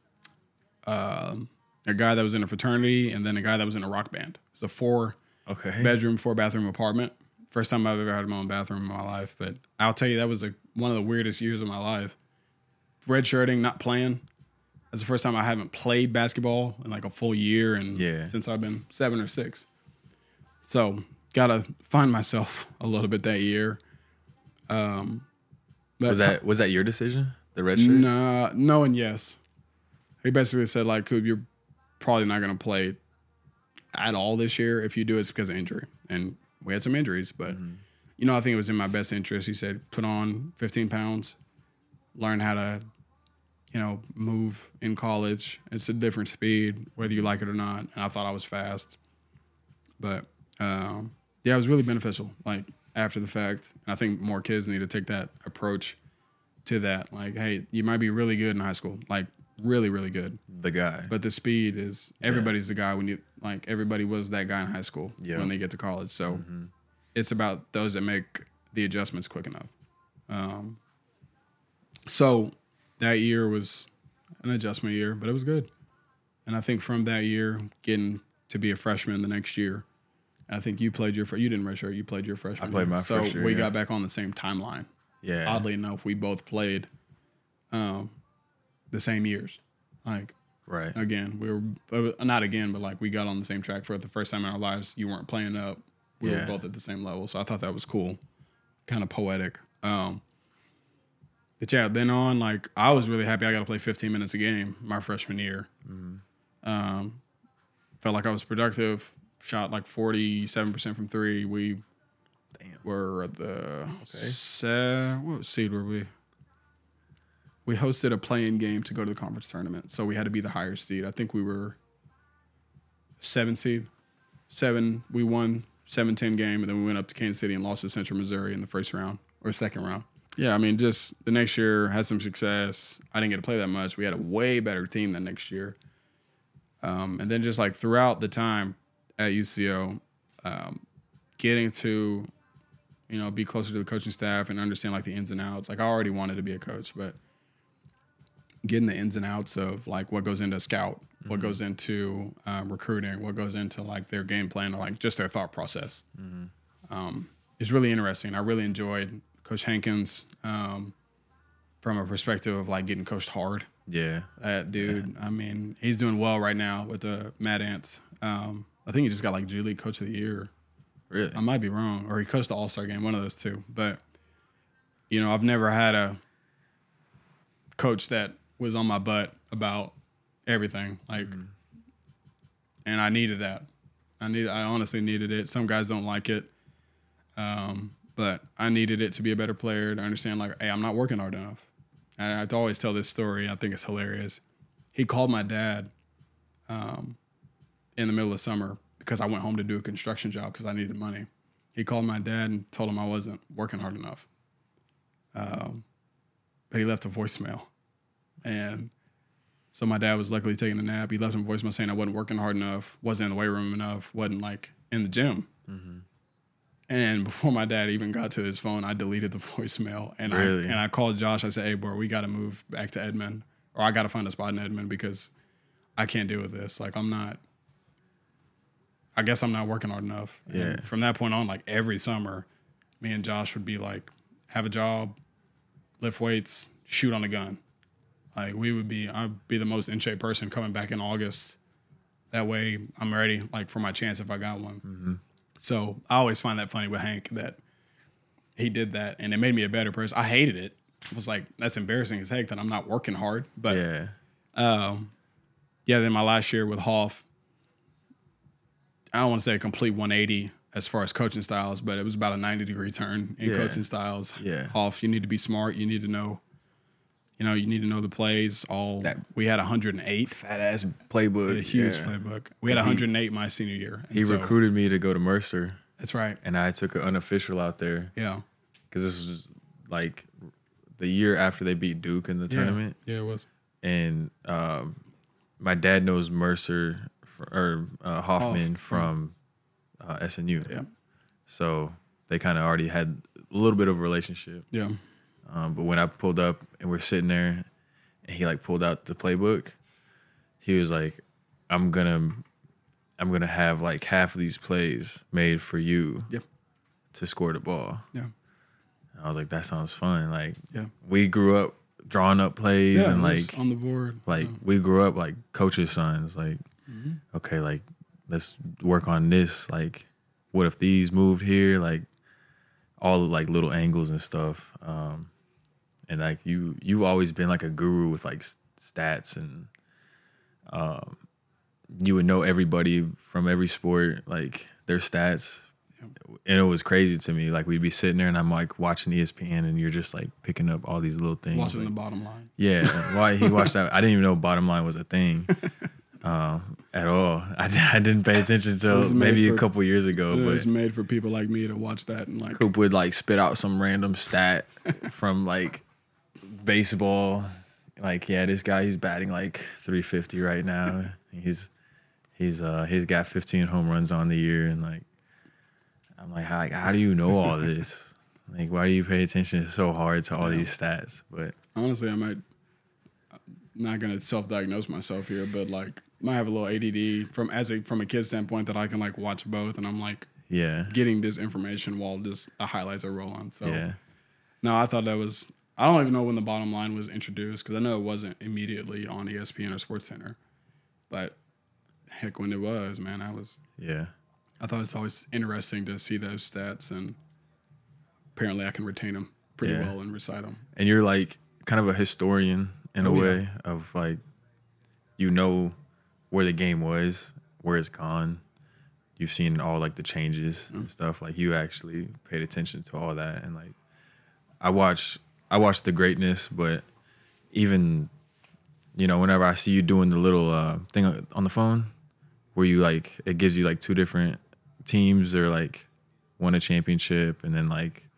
Speaker 2: um, a guy that was in a fraternity, and then a guy that was in a rock band. It was a four-bedroom,
Speaker 1: okay.
Speaker 2: four-bathroom apartment. First time I've ever had my own bathroom in my life. But I'll tell you, that was a, one of the weirdest years of my life. Redshirting, not playing. That's the first time I haven't played basketball in like a full year, and
Speaker 1: Yeah.
Speaker 2: since I've been seven or six. So gotta find myself a little bit that year. Um, but
Speaker 1: Was that was that your decision? The red shirt?
Speaker 2: Nah, no and yes. He basically said, like, Coop, you're probably not going to play at all this year. If you do, it's because of injury. And we had some injuries, but,
Speaker 1: Mm-hmm.
Speaker 2: you know, I think it was in my best interest. He said, put on fifteen pounds, learn how to, you know, move in college. It's a different speed, whether you like it or not. And I thought I was fast. But, um, yeah, it was really beneficial, like, after the fact. And I think more kids need to take that approach to that. Like, hey, you might be really good in high school, like really, really good.
Speaker 1: The guy.
Speaker 2: But the speed is, everybody's the guy when you, like, everybody was that guy in high school
Speaker 1: Yeah.
Speaker 2: when they get to college. So it's about those that make the adjustments quick enough. Um, so that year was an adjustment year, but it was good. And I think from that year, getting to be a freshman the next year, and I think you played your, fr- you didn't redshirt, you played your freshman
Speaker 1: I played
Speaker 2: year.
Speaker 1: my
Speaker 2: so
Speaker 1: first year,
Speaker 2: we
Speaker 1: yeah.
Speaker 2: got back on the same timeline.
Speaker 1: Yeah.
Speaker 2: Oddly enough, we both played um, the same years. Like,
Speaker 1: Right.
Speaker 2: again, we were, uh, not again, but like we got on the same track for the first time in our lives. You weren't playing up. We
Speaker 1: Yeah.
Speaker 2: were both at the same level. So I thought that was cool. Kind of poetic. Um, but yeah, then on, like, I was really happy I got to play fifteen minutes a game my freshman year. Um, felt like I was productive. Shot like forty-seven percent from three. We
Speaker 1: Damn.
Speaker 2: were at the se- what seed were we? We hosted a play-in game to go to the conference tournament, so we had to be the higher seed. I think we were seven seed. Seven. We won seven ten game, and then we went up to Kansas City and lost to Central Missouri in the first round or second round. Yeah, I mean, just the next year had some success. I didn't get to play that much. We had a way better team than next year. Um, and then just like throughout the time at U C O, um, getting to, you know, be closer to the coaching staff and understand like the ins and outs. Like I already wanted to be a coach, but getting the ins and outs of like what goes into a scout, mm-hmm. what goes into um, recruiting, what goes into like their game plan or like just their thought process. Mm-hmm. Um, it's really interesting. I really enjoyed Coach Hankins. Um, from a perspective of like getting coached hard.
Speaker 1: Yeah.
Speaker 2: That dude, yeah. I mean, he's doing well right now with the Mad Ants. Um, I think he just got like G League Coach of the Year.
Speaker 1: Really?
Speaker 2: I might be wrong. Or he coached the All-Star game, one of those two. But, you know, I've never had a coach that was on my butt about everything. Like, mm-hmm. and I needed that. I need. I honestly needed it. Some guys don't like it. Um, but I needed it to be a better player, to understand, like, hey, I'm not working hard enough. And I have to always tell this story. I think it's hilarious. He called my dad um, in the middle of summer because I went home to do a construction job because I needed money. He called my dad and told him I wasn't working hard enough. Um, but he left a voicemail. And so my dad was luckily taking a nap. He left him a voicemail saying I wasn't working hard enough, wasn't in the weight room enough, wasn't, like, in the gym. Mm-hmm. And before my dad even got to his phone, I deleted the voicemail. And
Speaker 1: really?
Speaker 2: I and I called Josh. I said, hey, bro, we got to move back to Edmond. Or I got to find a spot in Edmond because I can't deal with this. Like, I'm not, I guess I'm not working hard enough.
Speaker 1: Yeah.
Speaker 2: And from that point on, like, every summer, me and Josh would be like, have a job, lift weights, shoot on a gun. Like, we would be, I'd be the most in shape person coming back in August. That way I'm ready, like, for my chance if I got one. Mm-hmm. So I always find that funny with Hank that he did that, and it made me a better person. I hated it. I was like, that's embarrassing as heck that I'm not working hard. But
Speaker 1: yeah,
Speaker 2: um, yeah. Then my last year with Hoff, I don't want to say a complete one eighty as far as coaching styles, but it was about a ninety degree turn in
Speaker 1: yeah.
Speaker 2: coaching styles.
Speaker 1: Yeah,
Speaker 2: Hoff, you need to be smart. You need to know. You know, you need to know the plays. All that, we had one hundred eight.
Speaker 1: Fat ass playbook.
Speaker 2: A huge
Speaker 1: yeah.
Speaker 2: playbook. We had one hundred eight he, my senior year.
Speaker 1: He so, recruited me to go to Mercer.
Speaker 2: That's right.
Speaker 1: And I took an unofficial out there.
Speaker 2: Yeah.
Speaker 1: Because this was like the year after they beat Duke in the
Speaker 2: yeah.
Speaker 1: tournament.
Speaker 2: Yeah, it was.
Speaker 1: And um, my dad knows Mercer for, or uh, Hoffman Hoff. from uh, S N U.
Speaker 2: Yeah.
Speaker 1: So they kind of already had a little bit of a relationship.
Speaker 2: Yeah.
Speaker 1: Um, but when I pulled up and we're sitting there and he like pulled out the playbook, he was like, I'm gonna I'm gonna have like half of these plays made for you
Speaker 2: yep.
Speaker 1: to score the ball.
Speaker 2: Yeah.
Speaker 1: And I was like, that sounds fun. Like
Speaker 2: yeah.
Speaker 1: we grew up drawing up plays
Speaker 2: yeah,
Speaker 1: and like
Speaker 2: on the board.
Speaker 1: Like
Speaker 2: yeah.
Speaker 1: we grew up like coaches' sons. Like, mm-hmm. okay, like let's work on this. Like, what if these moved here? Like all the like little angles and stuff. Um, And like you, you've always been like a guru with like stats, and um, you would know everybody from every sport, like their stats. Yep. And it was crazy to me. Like we'd be sitting there, and I'm like watching E S P N, and you're just like picking up all these little things.
Speaker 2: Watching
Speaker 1: like,
Speaker 2: the bottom line.
Speaker 1: Yeah, why he watched that? I didn't even know bottom line was a thing um, at all. I, I didn't pay attention until maybe for, a couple years ago.
Speaker 2: It
Speaker 1: but
Speaker 2: was made for people like me to watch that and like.
Speaker 1: Coop would like spit out some random stat from like. Baseball, like yeah, this guy he's batting like three fifty right now. He's he's uh he's got fifteen home runs on the year, and like I'm like how how do you know all this? Like why do you pay attention so hard to all yeah. these stats? But
Speaker 2: honestly, I might I'm not gonna self-diagnose myself here, but like might have a little A D D from as a from a kid standpoint that I can like watch both, and I'm like
Speaker 1: yeah
Speaker 2: getting this information while just the highlights are rolling. So
Speaker 1: yeah,
Speaker 2: no, I thought that was. I don't even know when the bottom line was introduced because I know it wasn't immediately on E S P N or SportsCenter. But heck, when it was, man, I was.
Speaker 1: Yeah.
Speaker 2: I thought it's always interesting to see those stats, and apparently I can retain them pretty yeah. well and recite them.
Speaker 1: And you're like kind of a historian in oh, a way yeah. of like, you know where the game was, where it's gone. You've seen all like the changes mm-hmm. and stuff. Like you actually paid attention to all that. And like, I watched. I watch the greatness, but even, you know, whenever I see you doing the little uh, thing on the phone where you like, it gives you like two different teams or like won a championship and then like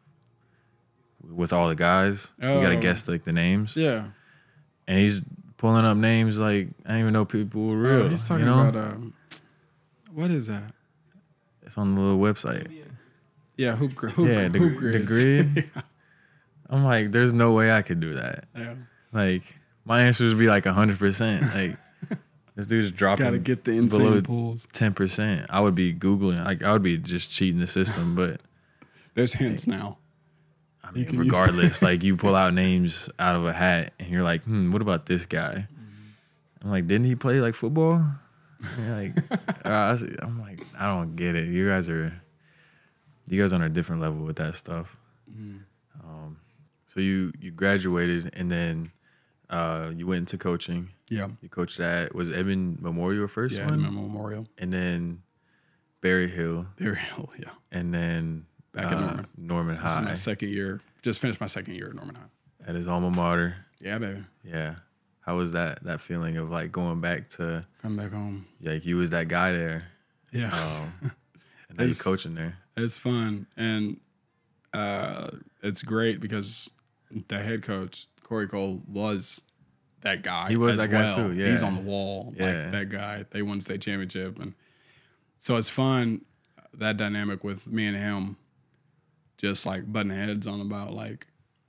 Speaker 1: with all the guys, oh. you got to guess like the names.
Speaker 2: Yeah.
Speaker 1: And he's pulling up names like, I didn't even know people were real.
Speaker 2: Oh, he's talking
Speaker 1: you know?
Speaker 2: about, um, what is that?
Speaker 1: It's on the little website.
Speaker 2: Yeah, hoop, hoop,
Speaker 1: yeah, the,
Speaker 2: hoop grids.
Speaker 1: the grid. I'm like, there's no way I could do that.
Speaker 2: Yeah.
Speaker 1: Like, my answer would be like one hundred percent. Like, this dude's dropping
Speaker 2: Gotta get the insane pulls.
Speaker 1: ten percent. I would be Googling. Like, I would be just cheating the system, but.
Speaker 2: There's hints like, now.
Speaker 1: I mean,
Speaker 2: can use
Speaker 1: regardless, like you pull out names out of a hat and you're like, hmm, what about this guy? Mm-hmm. I'm like, didn't he play like football? And like, uh, I'm like, I don't get it. You guys are, you guys are on a different level with that stuff. Mm-hmm. Um, so you you graduated and then uh, you went into coaching.
Speaker 2: Yeah,
Speaker 1: you coached at was Edmond Memorial first
Speaker 2: yeah,
Speaker 1: one?
Speaker 2: Edmond Memorial,
Speaker 1: and then Berry Hill,
Speaker 2: Berry Hill, yeah,
Speaker 1: and then
Speaker 2: back
Speaker 1: uh,
Speaker 2: at Norman,
Speaker 1: Norman
Speaker 2: This is
Speaker 1: High.
Speaker 2: my second year. Just finished my second year at Norman High.
Speaker 1: At his alma mater.
Speaker 2: Yeah, baby.
Speaker 1: Yeah. How was that that feeling of like going back to
Speaker 2: come back home?
Speaker 1: Like you was that guy there.
Speaker 2: Yeah.
Speaker 1: Um, and now you coaching there.
Speaker 2: It's fun and uh, it's great because the head coach Corey Cole was that guy.
Speaker 1: He was
Speaker 2: as
Speaker 1: that guy
Speaker 2: well.
Speaker 1: too. Yeah.
Speaker 2: He's on the wall.
Speaker 1: Yeah.
Speaker 2: Like that guy. They won the state championship, and so it's fun that dynamic with me and him, just like butting heads on about like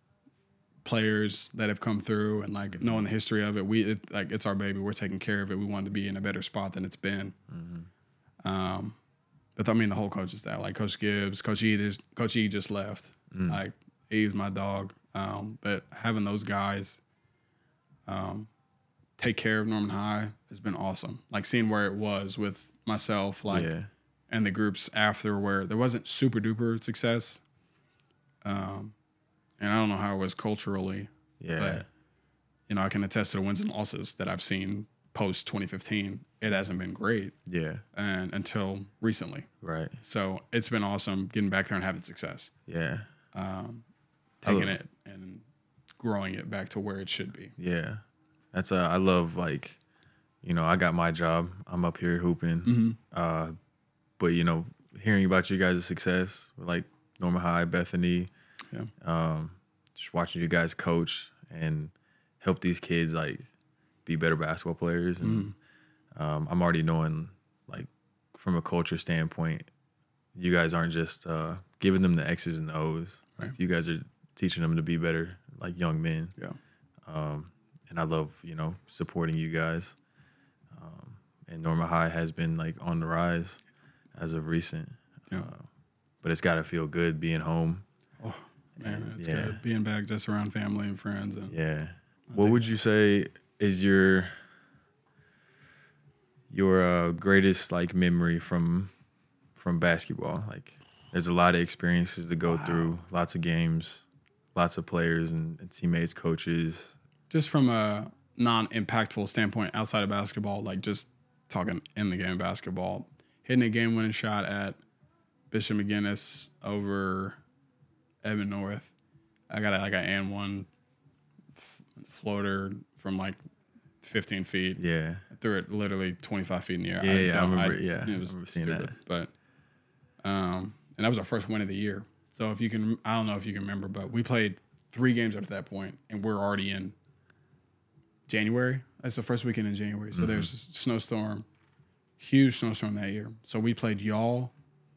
Speaker 2: players that have come through and like knowing the history of it. We it, like it's our baby. We're taking care of it. We want to be in a better spot than it's been. Mm-hmm. Um, but I mean the whole coaching staff, like Coach Gibbs, Coach E. There's, Coach E. just left. Mm. Like he's my dog. Um, but having those guys, um, take care of Norman High has been awesome. Like seeing where it was with myself, like, yeah. and the groups after where there wasn't super duper success. Um. And I don't know how it was culturally,
Speaker 1: yeah.
Speaker 2: but, you know, I can attest to the wins and losses that I've seen post twenty fifteen. It hasn't been great.
Speaker 1: Yeah.
Speaker 2: And until recently.
Speaker 1: Right.
Speaker 2: So it's been awesome getting back there and having success.
Speaker 1: Yeah.
Speaker 2: Um, taking it and growing it back to where it should be.
Speaker 1: Yeah. That's, uh, I love, like, you know, I got my job. I'm up here hooping.
Speaker 2: Mm-hmm.
Speaker 1: Uh, but, you know, hearing about you guys' success, like Norman High, Bethany,
Speaker 2: yeah.
Speaker 1: Um, just watching you guys coach and help these kids like be better basketball players, and mm. um, I'm already knowing like from a culture standpoint, you guys aren't just uh, giving them the X's and O's.
Speaker 2: Right.
Speaker 1: Like, you guys are teaching them to be better, like young men.
Speaker 2: Yeah.
Speaker 1: Um, and I love you know supporting you guys. Um, and Norman High has been like on the rise as of recent.
Speaker 2: Yeah.
Speaker 1: Uh, but it's got to feel good being home.
Speaker 2: Oh. Man, it's
Speaker 1: yeah.
Speaker 2: good being back just around family and friends. And
Speaker 1: yeah. What would you say is your your uh, greatest like memory from from basketball? Like, there's a lot of experiences to go wow. through, lots of games, lots of players and, and teammates, coaches.
Speaker 2: Just from a non-impactful standpoint outside of basketball, like just talking in the game of basketball, hitting a game-winning shot at Bishop McGuinness over Edmond North. I got a, like an and one f- floater from like fifteen feet.
Speaker 1: Yeah.
Speaker 2: I threw it literally twenty-five feet in the air.
Speaker 1: Yeah,
Speaker 2: I,
Speaker 1: yeah, I remember. I, yeah,
Speaker 2: it was
Speaker 1: I remember seeing
Speaker 2: stupid,
Speaker 1: that.
Speaker 2: But um, and that was our first win of the year. So if you can, I don't know if you can remember, but we played three games up to that point, and we're already in January. That's the first weekend in January. So mm-hmm. there's a snowstorm, huge snowstorm that year. So we played y'all.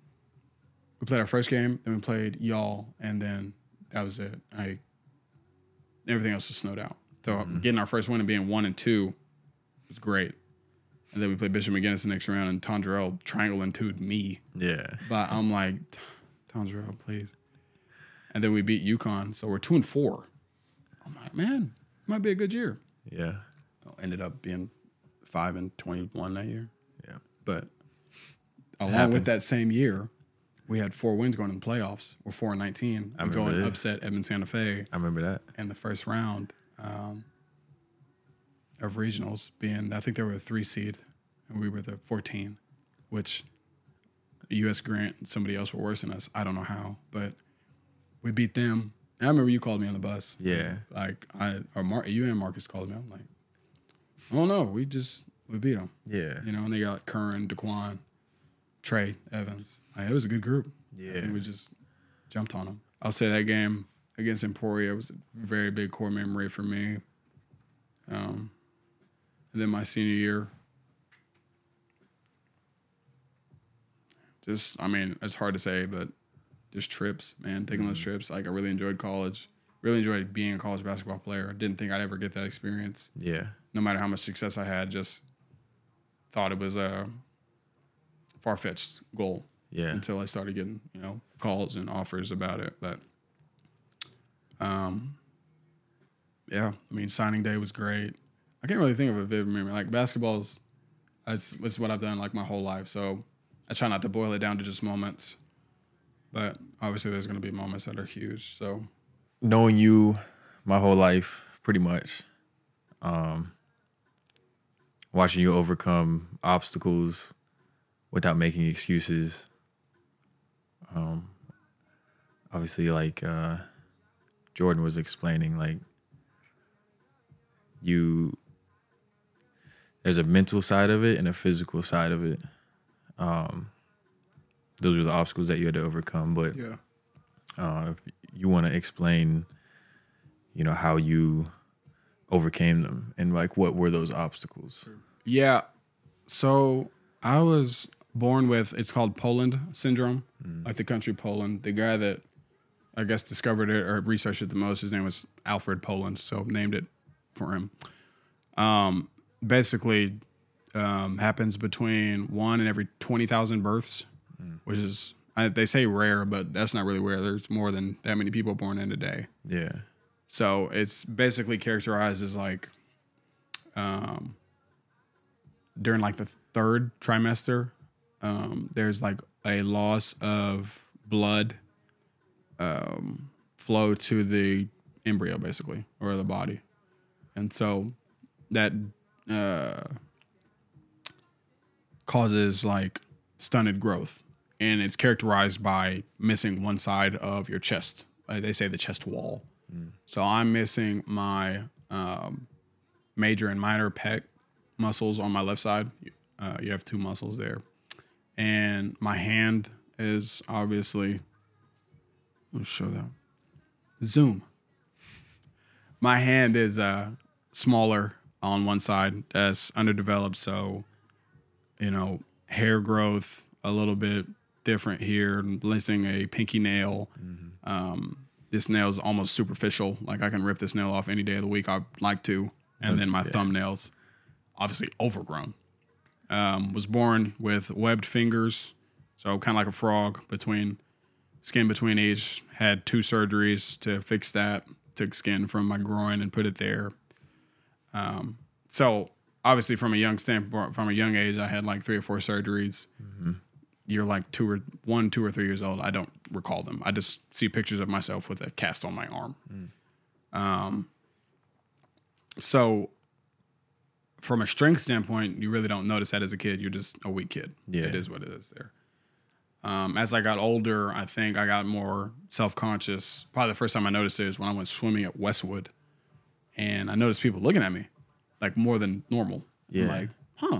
Speaker 2: We played our first game, then we played y'all, and then that was it. I everything else was snowed out. So mm-hmm. getting our first win and being one and two was great. And then we played Bishop McGuinness the next round, and Tondrell triangle and two'd me.
Speaker 1: Yeah.
Speaker 2: But I'm like, Tondrell, please. And then we beat UConn, so we're two and four. I'm like, man, might be a good year.
Speaker 1: Yeah.
Speaker 2: Ended up being five and twenty-one that year.
Speaker 1: Yeah.
Speaker 2: But along with that same year, we had four wins going in the playoffs. We're four and nineteen. We go and upset Edmond Santa Fe.
Speaker 1: I remember that.
Speaker 2: In the first round um, of regionals, being I think they were a three seed, and we were the fourteen, which U S Grant and somebody else were worse than us. I don't know how, but we beat them. And I remember you called me on the bus.
Speaker 1: Yeah.
Speaker 2: Like I or Mar- you and Marcus called me. I'm like, I don't know. We just we beat them.
Speaker 1: Yeah.
Speaker 2: You know, and they got Curran, Daquan, Trey Evans. Like, it was a good group.
Speaker 1: Yeah.
Speaker 2: I think we just jumped on them. I'll say that game against Emporia was a very big core memory for me. Um, and then my senior year, just, I mean, it's hard to say, but just trips, man, taking mm-hmm. those trips. Like, I really enjoyed college. Really enjoyed being a college basketball player. I didn't think I'd ever get that experience.
Speaker 1: Yeah.
Speaker 2: No matter how much success I had, just thought it was a far-fetched goal.
Speaker 1: Yeah.
Speaker 2: Until I started getting, you know, calls and offers about it. But Um, yeah, I mean, signing day was great. I can't really think of a vivid memory. Like basketball is, that's, that's what I've done like my whole life. So I try not to boil it down to just moments, but obviously there's going to be moments that are huge. So
Speaker 1: knowing you my whole life, pretty much, um, watching you overcome obstacles without making excuses. Um, obviously, like uh, Jordan was explaining, like you, there's a mental side of it and a physical side of it. Um, those are the obstacles that you had to overcome. But
Speaker 2: yeah,
Speaker 1: uh, if you want to explain, you know, how you overcame them and like what were those obstacles?
Speaker 2: yeah. So I was born with, it's called Poland syndrome, mm. like the country Poland. The guy that I guess discovered it or researched it the most, his name was Alfred Poland, so named it for him. Um, basically, um, happens between one and every twenty thousand births, mm. which is, I, they say rare, but that's not really rare. There's more than that many people born in a day.
Speaker 1: Yeah.
Speaker 2: So it's basically characterized as like, um, during like the third trimester, um, there's like a loss of blood um, flow to the embryo, basically, or the body. And so that uh, causes like stunted growth. And it's characterized by missing one side of your chest. Uh, they say the chest wall. Mm. So I'm missing my um, major and minor pec muscles on my left side. Uh, you have two muscles there. And my hand is obviously, let's show that. Zoom. My hand is uh, smaller on one side, that's underdeveloped. So, you know, hair growth a little bit different here. Missing a pinky nail. Mm-hmm. Um, this nail is almost superficial. Like I can rip this nail off any day of the week I'd like to. And then my yeah. thumbnails, obviously overgrown. Um, was born with webbed fingers, so kind of like a frog, between skin between each. Had two surgeries to fix that. Took skin from my groin and put it there. Um, so obviously, from a young standpoint, from a young age, I had like three or four surgeries. Mm-hmm. You're like two or one, two or three years old. I don't recall them. I just see pictures of myself with a cast on my arm. Mm. Um, so. From a strength standpoint, you really don't notice that as a kid. You're just a weak kid. Yeah. It is what it is there. Um, as I got older, I think I got more self-conscious. Probably the first time I noticed it is when I went swimming at Westwood. And I noticed people looking at me like more than normal. Yeah. I'm like, huh.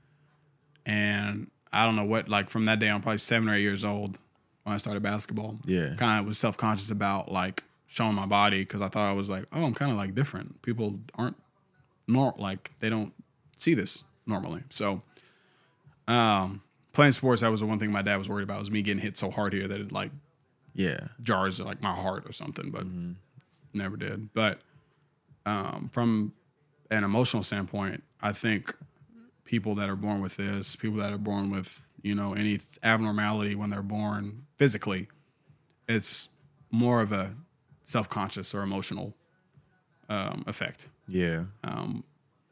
Speaker 2: And I don't know what, like from that day, I'm probably seven or eight years old when I started basketball. Yeah. Kind of was self-conscious about like showing my body because I thought I was like, oh, I'm kind of like different. People aren't Nor like they don't see this normally. So, um, playing sports, that was the one thing my dad was worried about, was me getting hit so hard here that it like, yeah, jars like my heart or something. But mm-hmm. never did. But um, from an emotional standpoint, I think people that are born with this, people that are born with you know any abnormality when they're born physically, it's more of a self-conscious or emotional um, effect. Yeah. Um,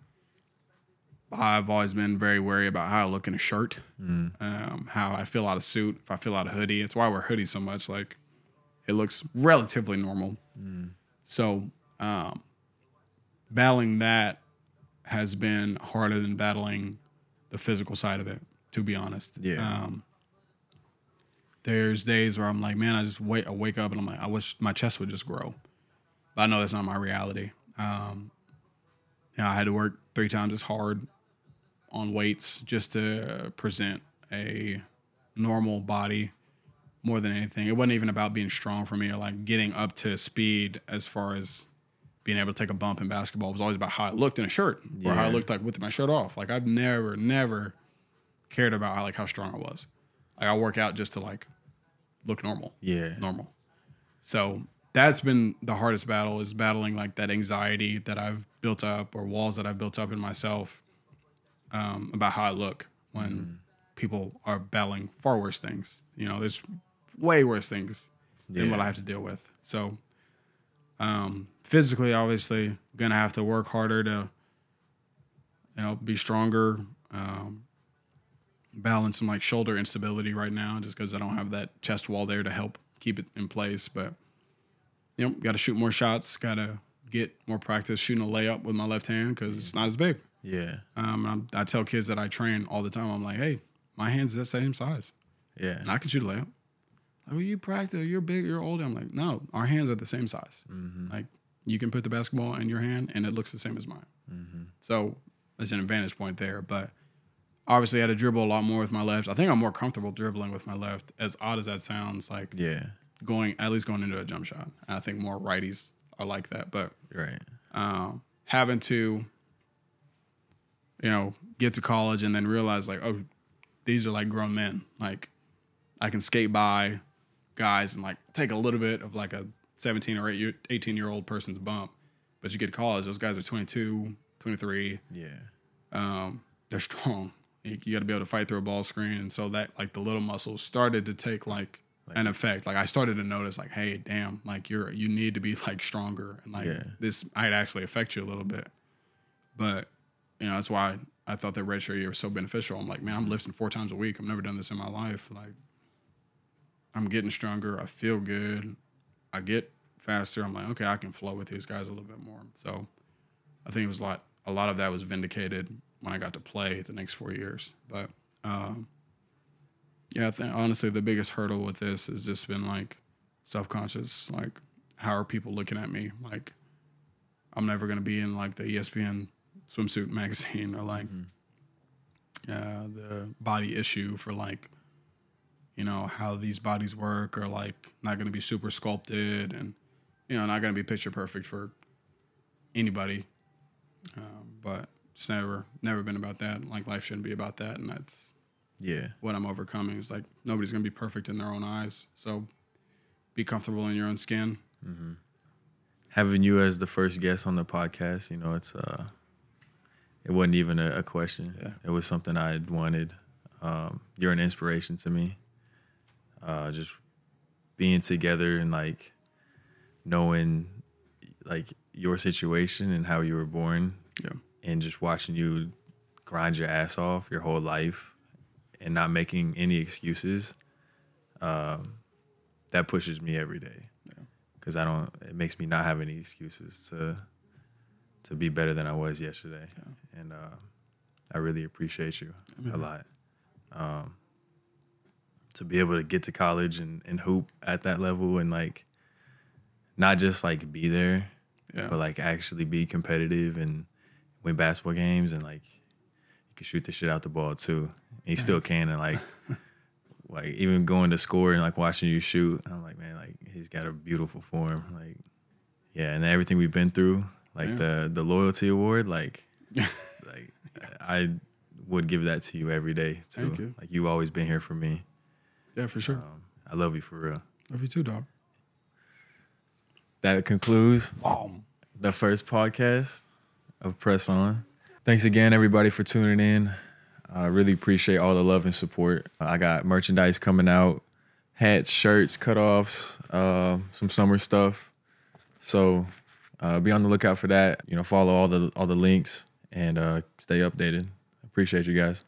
Speaker 2: I've always been very wary about how I look in a shirt, mm. um, how I feel out of suit, if I feel out of hoodie. It's why I wear hoodies so much. Like, it looks relatively normal. Mm. So, um, battling that has been harder than battling the physical side of it, to be honest. Yeah. Um, there's days where I'm like, man, I just wait, I wake up and I'm like, I wish my chest would just grow. But I know that's not my reality. Um, you know, I had to work three times as hard on weights just to present a normal body more than anything. It wasn't even about being strong for me or like getting up to speed as far as being able to take a bump in basketball. It was always about how I looked in a shirt yeah. or how I looked like with my shirt off. Like I've never, never cared about how, like how strong I was. Like I work out just to like look normal. Yeah. Normal. So that's been the hardest battle, is battling like that anxiety that I've built up or walls that I've built up in myself um, about how I look when mm. people are battling far worse things. You know, there's way worse things yeah. than what I have to deal with. So Um, physically, obviously, gonna have to work harder to, you know, be stronger. Um, balance some like shoulder instability right now, just because I don't have that chest wall there to help keep it in place. But you know, got to shoot more shots. Got to get more practice shooting a layup with my left hand because it's not as big.
Speaker 1: Yeah.
Speaker 2: Um, I'm, I tell kids that I train all the time. I'm like, hey, my hand's the same size.
Speaker 1: Yeah.
Speaker 2: And I can shoot a layup. Like, well, you practice, you're big, you're older. I'm like, no, our hands are the same size.
Speaker 1: Mm-hmm.
Speaker 2: Like, you can put the basketball in your hand and it looks the same as mine.
Speaker 1: Mm-hmm.
Speaker 2: So there's an advantage point there. But obviously, I had to dribble a lot more with my left. I think I'm more comfortable dribbling with my left, as odd as that sounds, like
Speaker 1: Yeah.
Speaker 2: going, at least going into a jump shot. And I think more righties are like that. But
Speaker 1: Right.
Speaker 2: um, having to, you know, get to college and then realize, like, oh, these are like grown men. Like, I can skate by guys and like take a little bit of like a seventeen or eighteen year old person's bump. But you get to college, those guys are twenty-two, twenty-three.
Speaker 1: Yeah.
Speaker 2: Um, they're strong. You, you got to be able to fight through a ball screen. And so that, like, the little muscles started to take like, like an effect. Like, I started to notice, like, hey, damn, like, you're, you need to be like stronger. And like,
Speaker 1: Yeah.
Speaker 2: this might actually affect you a little bit. But, you know, that's why I thought that redshirt year was so beneficial. I'm like, man, I'm lifting four times a week. I've never done this in my life. Like, I'm getting stronger. I feel good. I get faster. I'm like, okay, I can flow with these guys a little bit more. So I think it was a lot, a lot of that was vindicated when I got to play the next four years. But, um, yeah, I think honestly the biggest hurdle with this has just been like self-conscious. Like, how are people looking at me? Like, I'm never going to be in like the E S P N swimsuit magazine or like mm-hmm. uh, the body issue for like, you know, how these bodies work, or like not going to be super sculpted and, you know, not going to be picture perfect for anybody. Um, but it's never, never been about that. Like, life shouldn't be about that. And that's
Speaker 1: Yeah.
Speaker 2: what I'm overcoming. Is like, nobody's going to be perfect in their own eyes. So be comfortable in your own skin.
Speaker 1: Mm-hmm. Having you as the first guest on the podcast, you know, it's, uh, it wasn't even a, a question.
Speaker 2: Yeah.
Speaker 1: It was something I had wanted. Um, you're an inspiration to me. Uh, just being together and like knowing like your situation and how you were born,
Speaker 2: Yeah.
Speaker 1: and just watching you grind your ass off your whole life and not making any excuses. Um, that pushes me every day.
Speaker 2: Yeah.
Speaker 1: Cause I don't, it makes me not have any excuses to, to be better than I was yesterday. Yeah. And, uh, I really appreciate you mm-hmm. a lot. Um, to be able to get to college and, and hoop at that level and like not just like be there, yeah. but like actually be competitive and win basketball games, and like you can shoot the shit out the ball too. And you nice. Still can, and like like even going to score and like watching you shoot, I'm like, man, like he's got a beautiful form. Like, yeah, and everything we've been through, like yeah. the the loyalty award, like like I would give that to you every day too.
Speaker 2: Thank you.
Speaker 1: Like, you've always been here for me.
Speaker 2: Yeah, for sure.
Speaker 1: Um, I love you for real.
Speaker 2: Love you too, dog.
Speaker 1: That concludes um, the first podcast of Press On. Thanks again, everybody, for tuning in. I really appreciate all the love and support. I got merchandise coming out, hats, shirts, cutoffs, uh, some summer stuff. So uh, be on the lookout for that. You know, follow all the all the links and uh, stay updated. Appreciate you guys.